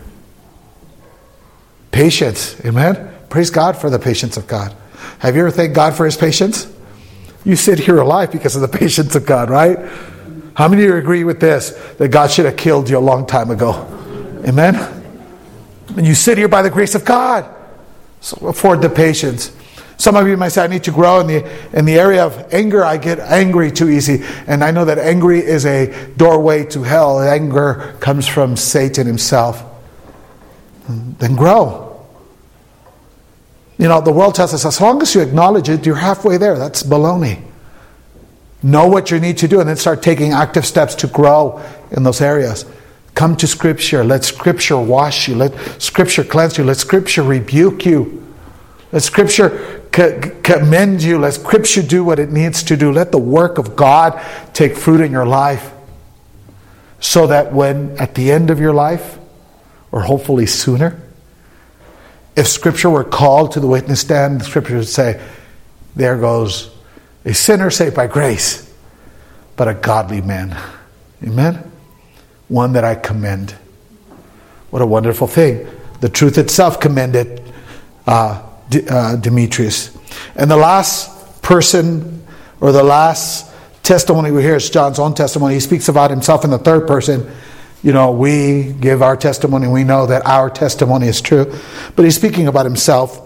Patience, amen? Praise God for the patience of God. Have you ever thanked God for his patience? You sit here alive because of the patience of God, right? How many of you agree with this? That God should have killed you a long time ago. Amen? And you sit here by the grace of God. So afford the patience. Some of you might say, I need to grow in the in the area of anger. I get angry too easy. And I know that angry is a doorway to hell. Anger comes from Satan himself. Then grow. You know, the world tells us, as long as you acknowledge it, you're halfway there. That's baloney. Know what you need to do and then start taking active steps to grow in those areas. Come to Scripture. Let Scripture wash you. Let Scripture cleanse you. Let Scripture rebuke you. Let Scripture co- commend you. Let Scripture do what it needs to do. Let the work of God take fruit in your life. So that when, at the end of your life, or hopefully sooner, if Scripture were called to the witness stand, the Scripture would say, there goes a sinner saved by grace, but a godly man. Amen? One that I commend. What a wonderful thing. The truth itself commended uh, D- uh, Demetrius. And the last person, or the last testimony we hear is John's own testimony. He speaks about himself in the third person. You know, we give our testimony. We know that our testimony is true. But he's speaking about himself.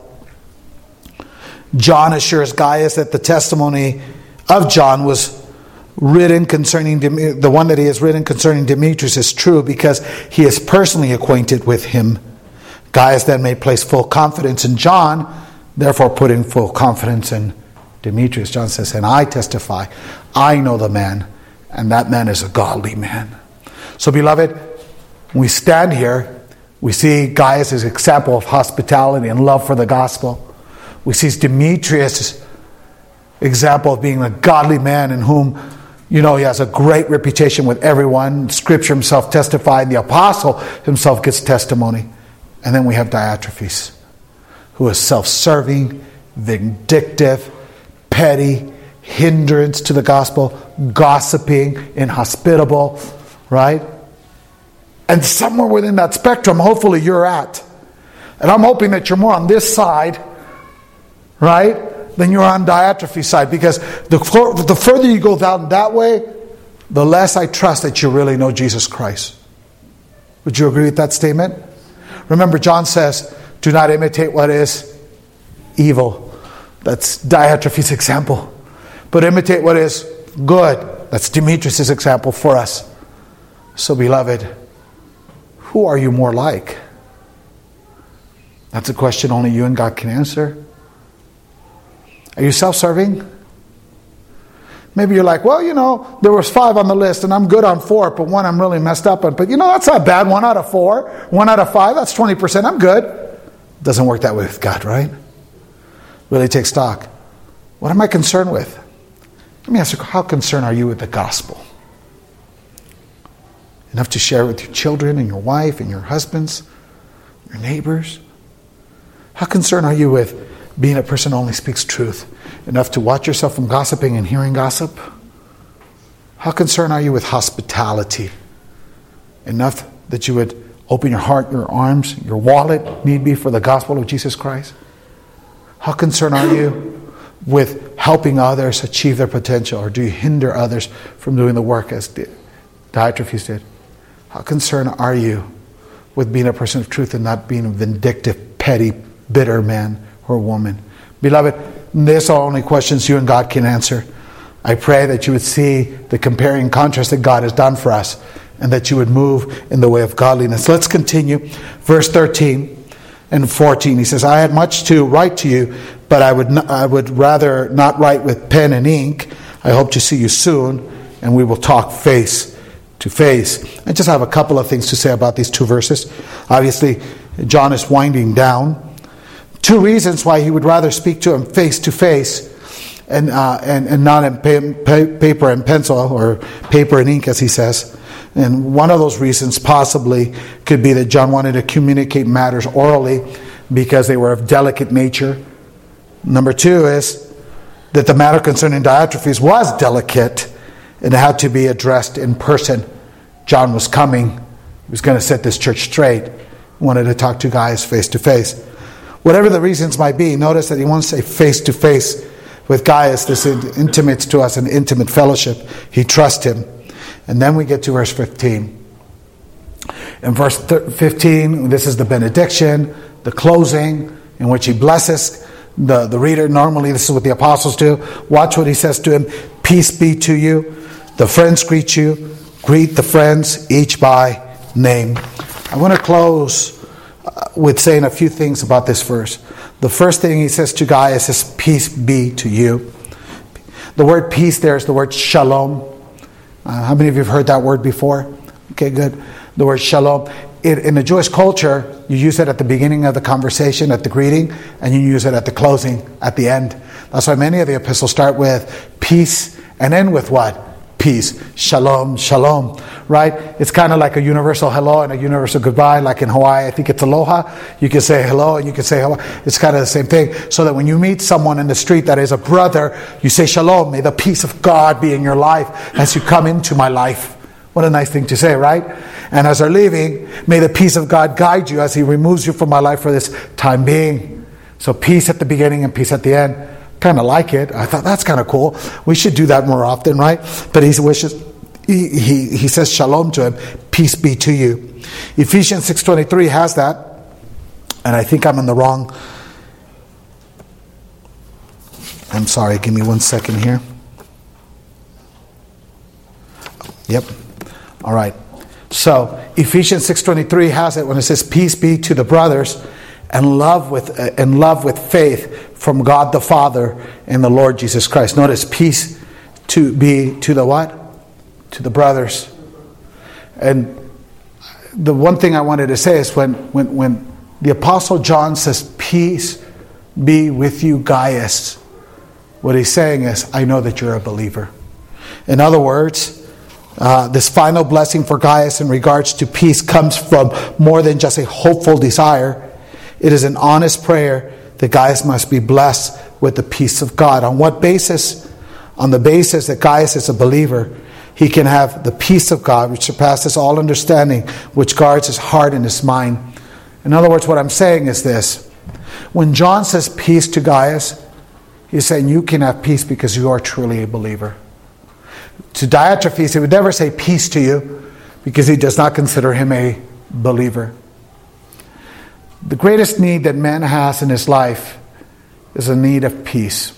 John assures Gaius that the testimony of John was written concerning, the one that he has written concerning Demetrius is true because he is personally acquainted with him. Gaius then may place full confidence in John, therefore putting full confidence in Demetrius. John says, and I testify, I know the man, and that man is a godly man. So, beloved, when we stand here, we see Gaius' example of hospitality and love for the gospel. We see Demetrius' example of being a godly man in whom, you know, he has a great reputation with everyone. Scripture himself testified. The apostle himself gets testimony. And then we have Diotrephes, who is self-serving, vindictive, petty, hindrance to the gospel, gossiping, inhospitable, right? And somewhere within that spectrum, hopefully you're at. And I'm hoping that you're more on this side, right, than you're on Diotrephes' side. Because the, the further you go down that way, the less I trust that you really know Jesus Christ. Would you agree with that statement? Remember, John says, do not imitate what is evil. That's Diotrephes' example. But imitate what is good. That's Demetrius' example for us. So, beloved, who are you more like? That's a question only you and God can answer. Are you self-serving? Maybe you're like, well, you know, there was five on the list and I'm good on four, but one I'm really messed up on. But you know, that's not bad. One out of four, one out of five, that's twenty percent. I'm good. Doesn't work that way with God, right? Really take stock. What am I concerned with? Let me ask you, how concerned are you with the gospel? Enough to share with your children and your wife and your husbands, your neighbors? How concerned are you with being a person who only speaks truth? Enough to watch yourself from gossiping and hearing gossip? How concerned are you with hospitality? Enough that you would open your heart, your arms, your wallet, need be, for the gospel of Jesus Christ? How concerned are you with helping others achieve their potential? Or do you hinder others from doing the work as Diotrephes did? How concerned are you with being a person of truth and not being a vindictive, petty, bitter man or woman? Beloved, these are only questions you and God can answer. I pray that you would see the comparing contrast that God has done for us, and that you would move in the way of godliness. Let's continue. Verse thirteen and fourteen. He says, I had much to write to you, but I would not, I would rather not write with pen and ink. I hope to see you soon, and we will talk face to face. I just have a couple of things to say about these two verses. Obviously, John is winding down. Two reasons why he would rather speak to him face to face, and uh, and and not in pa- pa- paper and pencil, or paper and ink, as he says. And one of those reasons possibly could be that John wanted to communicate matters orally because they were of delicate nature. Number two is that the matter concerning Diotrephes was delicate and had to be addressed in person. John was coming. He was going to set this church straight. He wanted to talk to guys face to face. Whatever the reasons might be, notice that he wants to say face to face with Gaius. This intimates to us an intimate fellowship. He trusts him. And then we get to verse fifteen. In verse fifteen, this is the benediction, the closing, in which he blesses the, the reader. Normally, this is what the apostles do. Watch what he says to him. Peace be to you. The friends greet you. Greet the friends, each by name. I want to close with saying a few things about this verse. The first thing he says to Gaius is, peace be to you. The word peace there is the word shalom. Uh, how many of you have heard that word before? Okay, good. The word shalom. It, in the Jewish culture, you use it at the beginning of the conversation, at the greeting, and you use it at the closing, at the end. That's why many of the epistles start with peace and end with what? Peace. Shalom, shalom. Right? It's kind of like a universal hello and a universal goodbye. Like in Hawaii, I think it's aloha. You can say hello and you can say hello. It's kind of the same thing. So that when you meet someone in the street that is a brother, you say shalom. May the peace of God be in your life as you come into my life. What a nice thing to say, right? And as they're leaving, may the peace of God guide you as he removes you from my life for this time being. So peace at the beginning and peace at the end. Kind of like it. I thought that's kind of cool. We should do that more often, right? But he wishes, he, he, he says shalom to him. Peace be to you. Ephesians six twenty-three has that. And I think I'm in the wrong. I'm sorry. Give me one second here. Yep. All right. So Ephesians six twenty-three has it when it says, peace be to the brothers and love with uh, and love with faith from God the Father and the Lord Jesus Christ. Notice, peace to be to the what? To the brothers. And the one thing I wanted to say is when when when the Apostle John says, peace be with you, Gaius, what he's saying is, I know that you're a believer. In other words, Uh, this final blessing for Gaius in regards to peace comes from more than just a hopeful desire. It is an honest prayer that Gaius must be blessed with the peace of God. On what basis? On the basis that Gaius is a believer, he can have the peace of God which surpasses all understanding, which guards his heart and his mind. In other words, what I'm saying is this. When John says peace to Gaius, he's saying you can have peace because you are truly a believer. To Diotrephes, he would never say peace to you because he does not consider him a believer. The greatest need that man has in his life is a need of peace.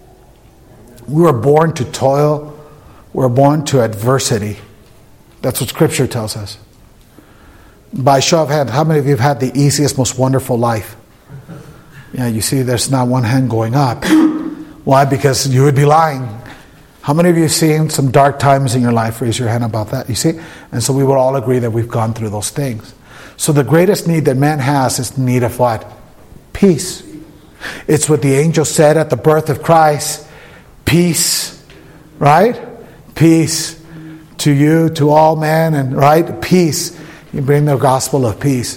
We were born to toil. We were born to adversity. That's what Scripture tells us. By show of hand, how many of you have had the easiest, most wonderful life? Yeah, you see there's not one hand going up. Why? Because you would be lying. How many of you have seen some dark times in your life? Raise your hand about that. You see? And so we would all agree that we've gone through those things. So the greatest need that man has is the need of what? Peace. It's what the angel said at the birth of Christ. Peace. Right? Peace to you, to all men. And right? Peace. You bring the gospel of peace.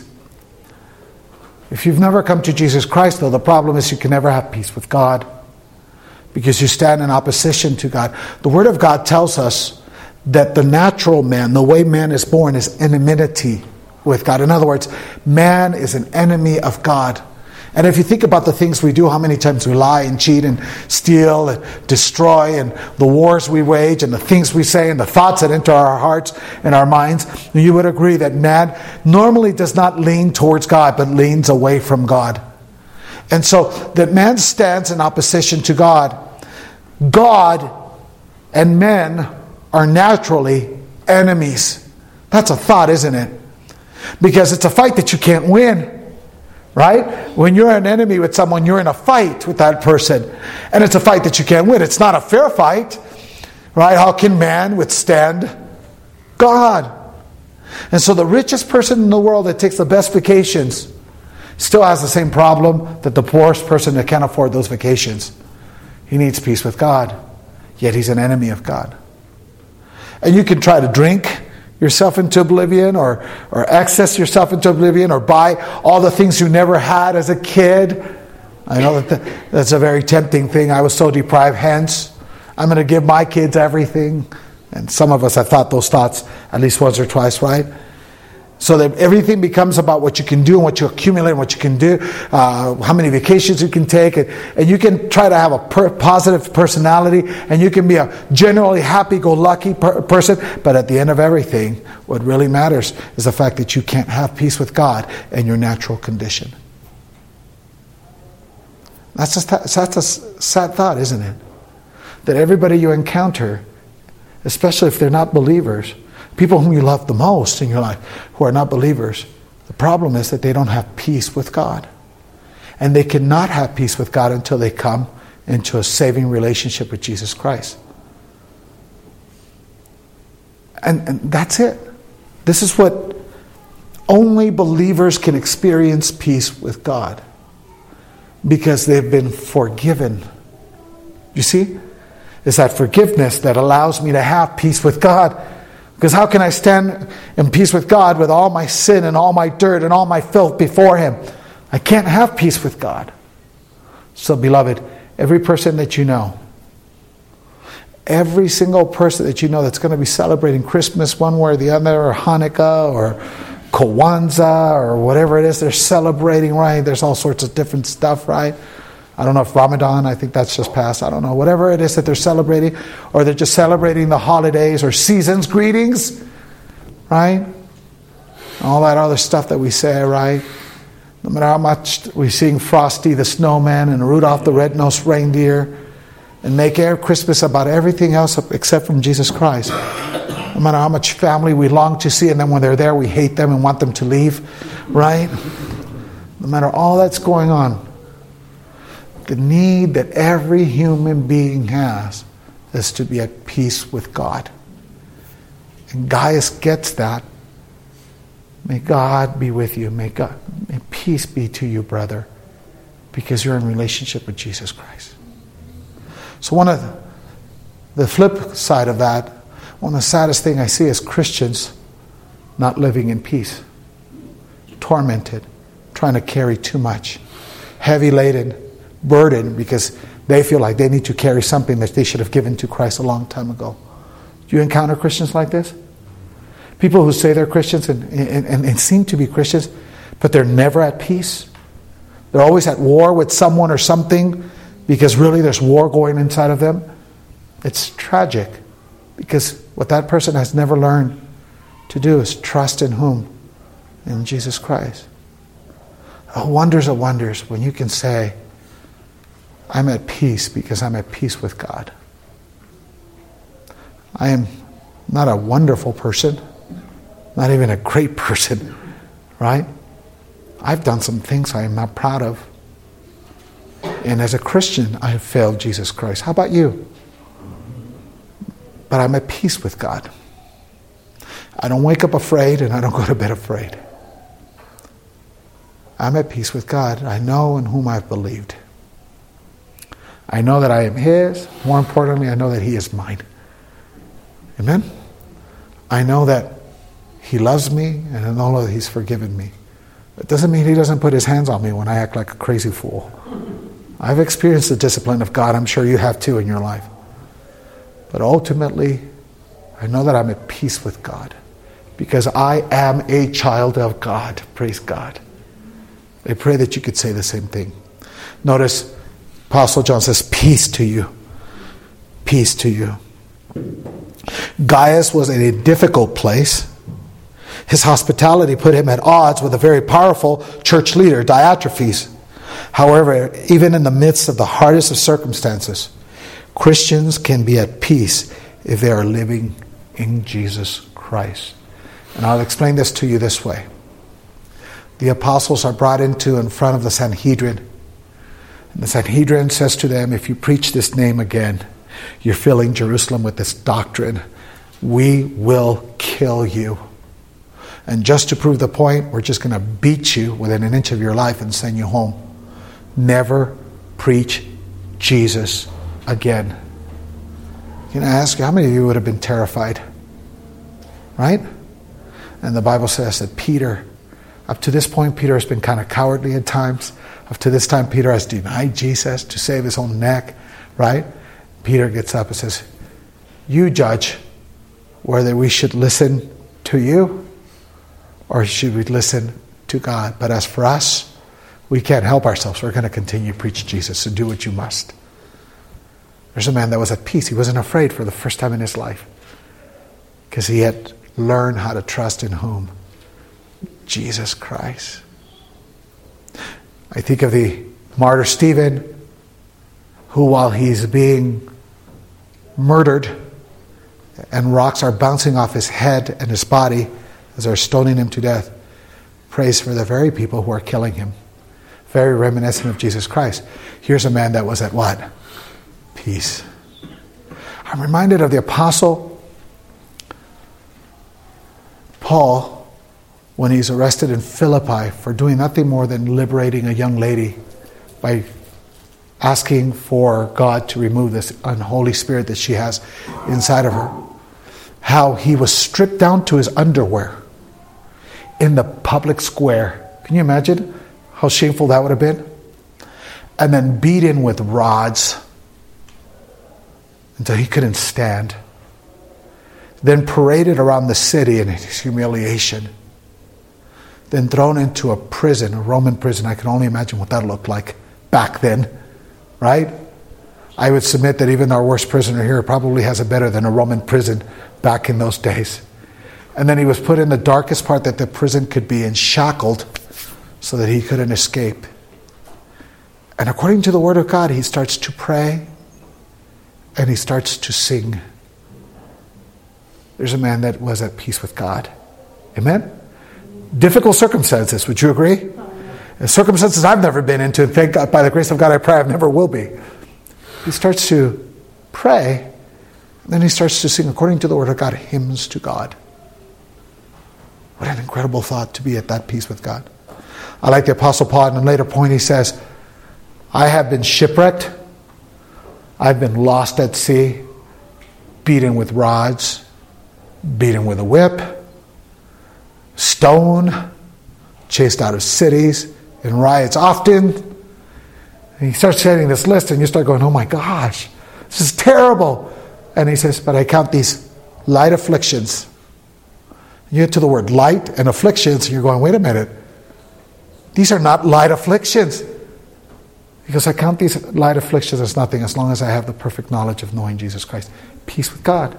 If you've never come to Jesus Christ, though, the problem is you can never have peace with God. Because you stand in opposition to God. The Word of God tells us that the natural man, the way man is born, is enmity with God. In other words, man is an enemy of God. And if you think about the things we do, how many times we lie and cheat and steal and destroy, and the wars we wage and the things we say and the thoughts that enter our hearts and our minds, you would agree that man normally does not lean towards God, but leans away from God. And so that man stands in opposition to God. God and men are naturally enemies. That's a thought, isn't it? Because it's a fight that you can't win. Right? When you're an enemy with someone, you're in a fight with that person. And it's a fight that you can't win. It's not a fair fight. Right? How can man withstand God? And so the richest person in the world that takes the best vacations still has the same problem that the poorest person that can't afford those vacations. He needs peace with God. Yet he's an enemy of God. And you can try to drink yourself into oblivion, or or access yourself into oblivion, or buy all the things you never had as a kid. I know that the, that's a very tempting thing. I was so deprived, hence I'm going to give my kids everything. And some of us have thought those thoughts at least once or twice, right? So that everything becomes about what you can do and what you accumulate and what you can do, uh, how many vacations you can take. And, and you can try to have a per- positive personality, and you can be a generally happy-go-lucky per- person. But at the end of everything, what really matters is the fact that you can't have peace with God in your natural condition. That's a, that's a sad thought, isn't it? That everybody you encounter, especially if they're not believers, people whom you love the most in your life who are not believers, the problem is that they don't have peace with God. And they cannot have peace with God until they come into a saving relationship with Jesus Christ. And, and that's it. This is what only believers can experience peace with God. Because they've been forgiven. You see? It's that forgiveness that allows me to have peace with God. Because how can I stand in peace with God with all my sin and all my dirt and all my filth before Him? I can't have peace with God. So, beloved, every person that you know, every single person that you know that's going to be celebrating Christmas one way or the other, or Hanukkah, or Kwanzaa, or whatever it is they're celebrating, right? There's all sorts of different stuff, right? I don't know if Ramadan, I think that's just passed. I don't know. Whatever it is that they're celebrating, or they're just celebrating the holidays or seasons greetings, right? All that other stuff that we say, right? No matter how much we sing Frosty the Snowman and Rudolph the Red-Nosed Reindeer and make air Christmas about everything else except from Jesus Christ. No matter how much family we long to see, and then when they're there we hate them and want them to leave, right? No matter all that's going on, the need that every human being has is to be at peace with God. And Gaius gets that. May God be with you. May God, may peace be to you, brother, because you're in relationship with Jesus Christ. So one of the, the flip side of that, one of the saddest things I see is Christians not living in peace, tormented, trying to carry too much, heavy laden, burden, because they feel like they need to carry something that they should have given to Christ a long time ago. Do you encounter Christians like this? People who say they're Christians and, and, and, and seem to be Christians, but they're never at peace. They're always at war with someone or something, because really there's war going inside of them. It's tragic, because what that person has never learned to do is trust in whom? In Jesus Christ. Oh, wonders of wonders when you can say, I'm at peace because I'm at peace with God. I am not a wonderful person, not even a great person, right? I've done some things I am not proud of. And as a Christian, I have failed Jesus Christ. How about you? But I'm at peace with God. I don't wake up afraid and I don't go to bed afraid. I'm at peace with God. I know in whom I've believed. I know that I am His. More importantly, I know that He is mine. Amen? I know that He loves me, and I know that He's forgiven me. It doesn't mean He doesn't put His hands on me when I act like a crazy fool. I've experienced the discipline of God. I'm sure you have too in your life. But ultimately, I know that I'm at peace with God. because I am a child of God. Praise God. I pray that you could say the same thing. Notice, Apostle John says, peace to you. Peace to you. Gaius was in a difficult place. His hospitality put him at odds with a very powerful church leader, Diotrephes. However, even in the midst of the hardest of circumstances, Christians can be at peace if they are living in Jesus Christ. And I'll explain this to you this way. The apostles are brought into in front of the Sanhedrin. And the Sanhedrin says to them, if you preach this name again, you're filling Jerusalem with this doctrine. We will kill you. And just to prove the point, we're just going to beat you within an inch of your life and send you home. Never preach Jesus again. Can I ask you, how many of you would have been terrified? Right? And the Bible says that Peter, up to this point, Peter has been kind of cowardly at times. Up to this time, Peter has denied Jesus to save his own neck. Right? Peter gets up and says, you judge whether we should listen to you or should we listen to God. But as for us, we can't help ourselves. We're going to continue to preach Jesus, so do what you must. There's a man that was at peace. He wasn't afraid for the first time in his life because he had learned how to trust in whom? Jesus Christ. I think of the martyr Stephen, who while he's being murdered and rocks are bouncing off his head and his body as they're stoning him to death, prays for the very people who are killing him. Very reminiscent of Jesus Christ. Here's a man that was at what? Peace. I'm reminded of the apostle Paul when he's arrested in Philippi for doing nothing more than liberating a young lady by asking for God to remove this unholy spirit that she has inside of her. How he was stripped down to his underwear in the public square. Can you imagine how shameful that would have been? And then beaten with rods until he couldn't stand. Then paraded around the city in his humiliation. Then thrown into a prison, a Roman prison. I can only imagine what that looked like back then. Right? I would submit that even our worst prisoner here probably has it better than a Roman prison back in those days. And then he was put in the darkest part that the prison could be and shackled so that he couldn't escape. And according to the Word of God, he starts to pray and he starts to sing. There's a man that was at peace with God. Amen? Difficult circumstances, would you agree? And circumstances I've never been into, and thank God, by the grace of God, I pray I never will be. He starts to pray, and then he starts to sing, according to the Word of God, hymns to God. What an incredible thought to be at that peace with God. I like the Apostle Paul, and at a later point he says, I have been shipwrecked, I've been lost at sea, beaten with rods, beaten with a whip, stoned, chased out of cities, in riots often. And he starts setting this list and you start going, oh my gosh, this is terrible. And he says, but I count these light afflictions. You get to the word light and afflictions and you're going, wait a minute. These are not light afflictions. Because I count these light afflictions as nothing as long as I have the perfect knowledge of knowing Jesus Christ. Peace with God.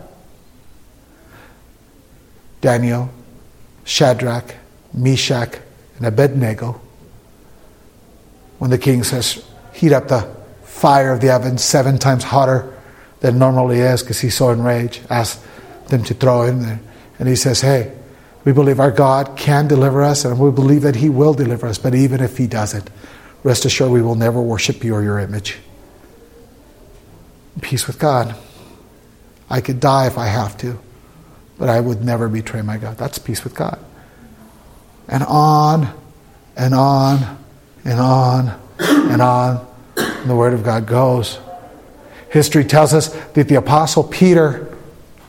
Daniel, Shadrach, Meshach, and Abednego. When the king says, heat up the fire of the oven seven times hotter than it normally is because he's so enraged, ask them to throw in there. And he says, hey, we believe our God can deliver us and we believe that he will deliver us. But even if he doesn't, rest assured we will never worship you or your image. Peace with God. I could die if I have to, but I would never betray my God. That's peace with God. And on and on and on and on the Word of God goes. History tells us that the Apostle Peter,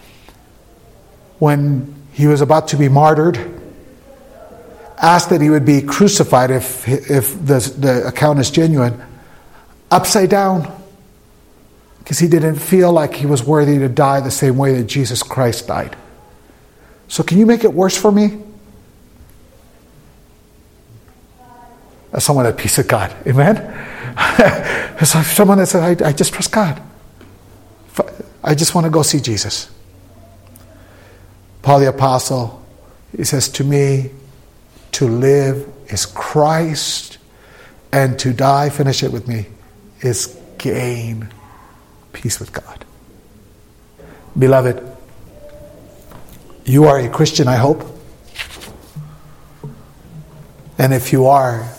when he was about to be martyred, asked that he would be crucified, if if the, the account is genuine, upside down. Because he didn't feel like he was worthy to die the same way that Jesus Christ died. So can you make it worse for me? As someone at peace with God. Amen? It's like someone that said, I, I just trust God. I just want to go see Jesus. Paul the Apostle, he says, to me, to live is Christ, and to die, finish it with me, is gain. Peace with God. Beloved, you are a Christian, I hope. And if you are,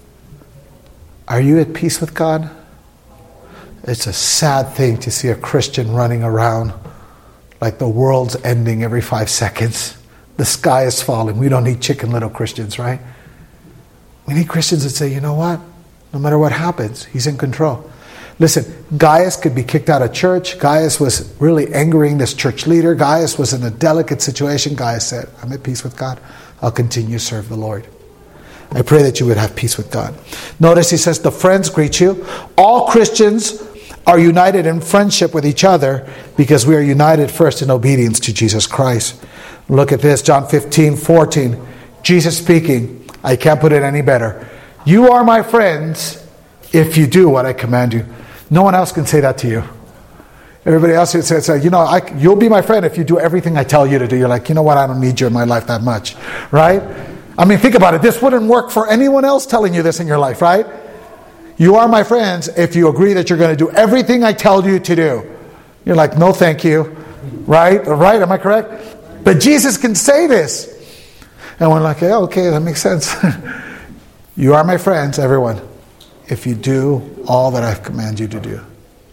are you at peace with God? It's a sad thing to see a Christian running around like the world's ending every five seconds. The sky is falling. We don't need Chicken Little Christians, right? We need Christians that say, you know what? No matter what happens, He's in control. Listen, Gaius could be kicked out of church. Gaius was really angering this church leader. Gaius was in a delicate situation. Gaius said, I'm at peace with God. I'll continue to serve the Lord. I pray that you would have peace with God. Notice he says, the friends greet you. All Christians are united in friendship with each other because we are united first in obedience to Jesus Christ. Look at this, John fifteen, fourteen. Jesus speaking. I can't put it any better. You are my friends if you do what I command you. No one else can say that to you. Everybody else would say, you know, I, you'll be my friend if you do everything I tell you to do. You're like, you know what, I don't need you in my life that much. Right? I mean, think about it. This wouldn't work for anyone else telling you this in your life, right? You are my friends if you agree that you're going to do everything I tell you to do. You're like, no thank you. Right? Right? Am I correct? But Jesus can say this. And we're like, yeah, okay, that makes sense. You are my friends, everyone, if you do all that I've commanded you to do.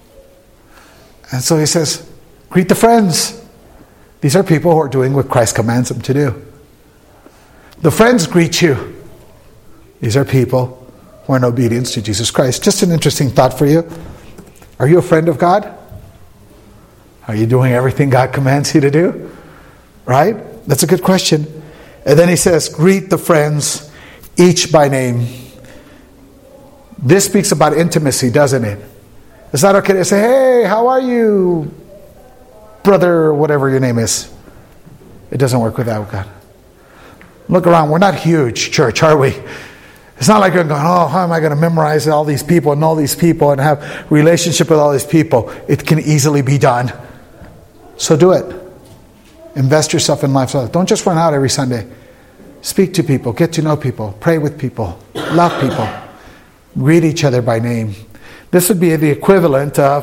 And so he says, greet the friends. These are people who are doing what Christ commands them to do. The friends greet you. These are people who are in obedience to Jesus Christ. Just an interesting thought for you. Are you a friend of God? Are you doing everything God commands you to do? Right? That's a good question. And then he says, greet the friends, each by name. This speaks about intimacy, doesn't it? It's not okay to say, hey, how are you, brother, whatever your name is. It doesn't work without God. Look around. We're not huge, church, are we? It's not like you're going, oh, how am I going to memorize all these people and know these people and have relationship with all these people? It can easily be done. So do it. Invest yourself in life. Don't just run out every Sunday. Speak to people. Get to know people. Pray with people. Love people. Greet each other by name. This would be the equivalent of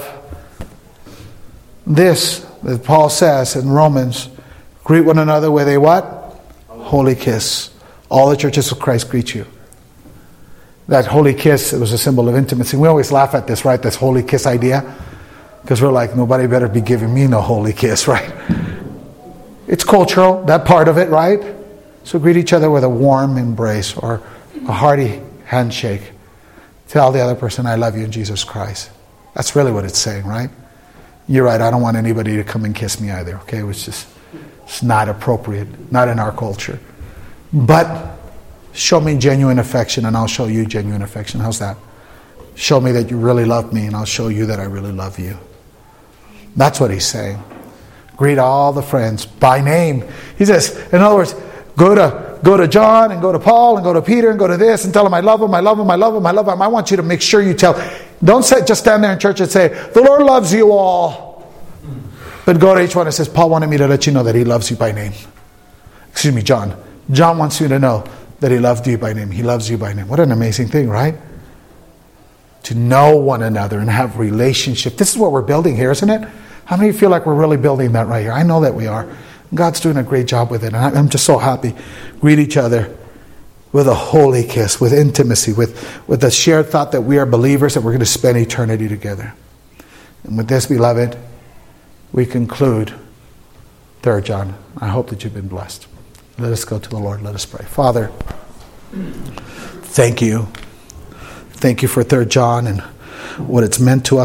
this that Paul says in Romans. Greet one another with a what? Holy kiss. All the churches of Christ greet you. That holy kiss, it was a symbol of intimacy. We always laugh at this, right? This holy kiss idea. Because we're like, nobody better be giving me no holy kiss, right? It's cultural, that part of it, right? So greet each other with a warm embrace or a hearty handshake. Tell the other person, I love you in Jesus Christ. That's really what it's saying, right? You're right, I don't want anybody to come and kiss me either, okay? It's just, it's not appropriate, not in our culture. But show me genuine affection and I'll show you genuine affection. How's that? Show me that you really love me and I'll show you that I really love you. That's what he's saying. Greet all the friends by name. He says, in other words, go to go to John and go to Paul and go to Peter and go to this and tell them I love them, I love them, I love them, I love them. I want you to make sure you tell. Don't say, just stand there in church and say, the Lord loves you all. But go to each one and says, Paul wanted me to let you know that he loves you by name. Excuse me, John. John wants you to know that he loved you by name. He loves you by name. What an amazing thing, right? To know one another and have relationship. This is what we're building here, isn't it? How many of you feel like we're really building that right here? I know that we are. God's doing a great job with it. And I'm just so happy. Greet each other with a holy kiss, with intimacy, with, with the shared thought that we are believers, that we're going to spend eternity together. And with this, beloved, we conclude Third John. I hope that you've been blessed. Let us go to the Lord. Let us pray. Father, thank you. Thank you for Third John and what it's meant to us.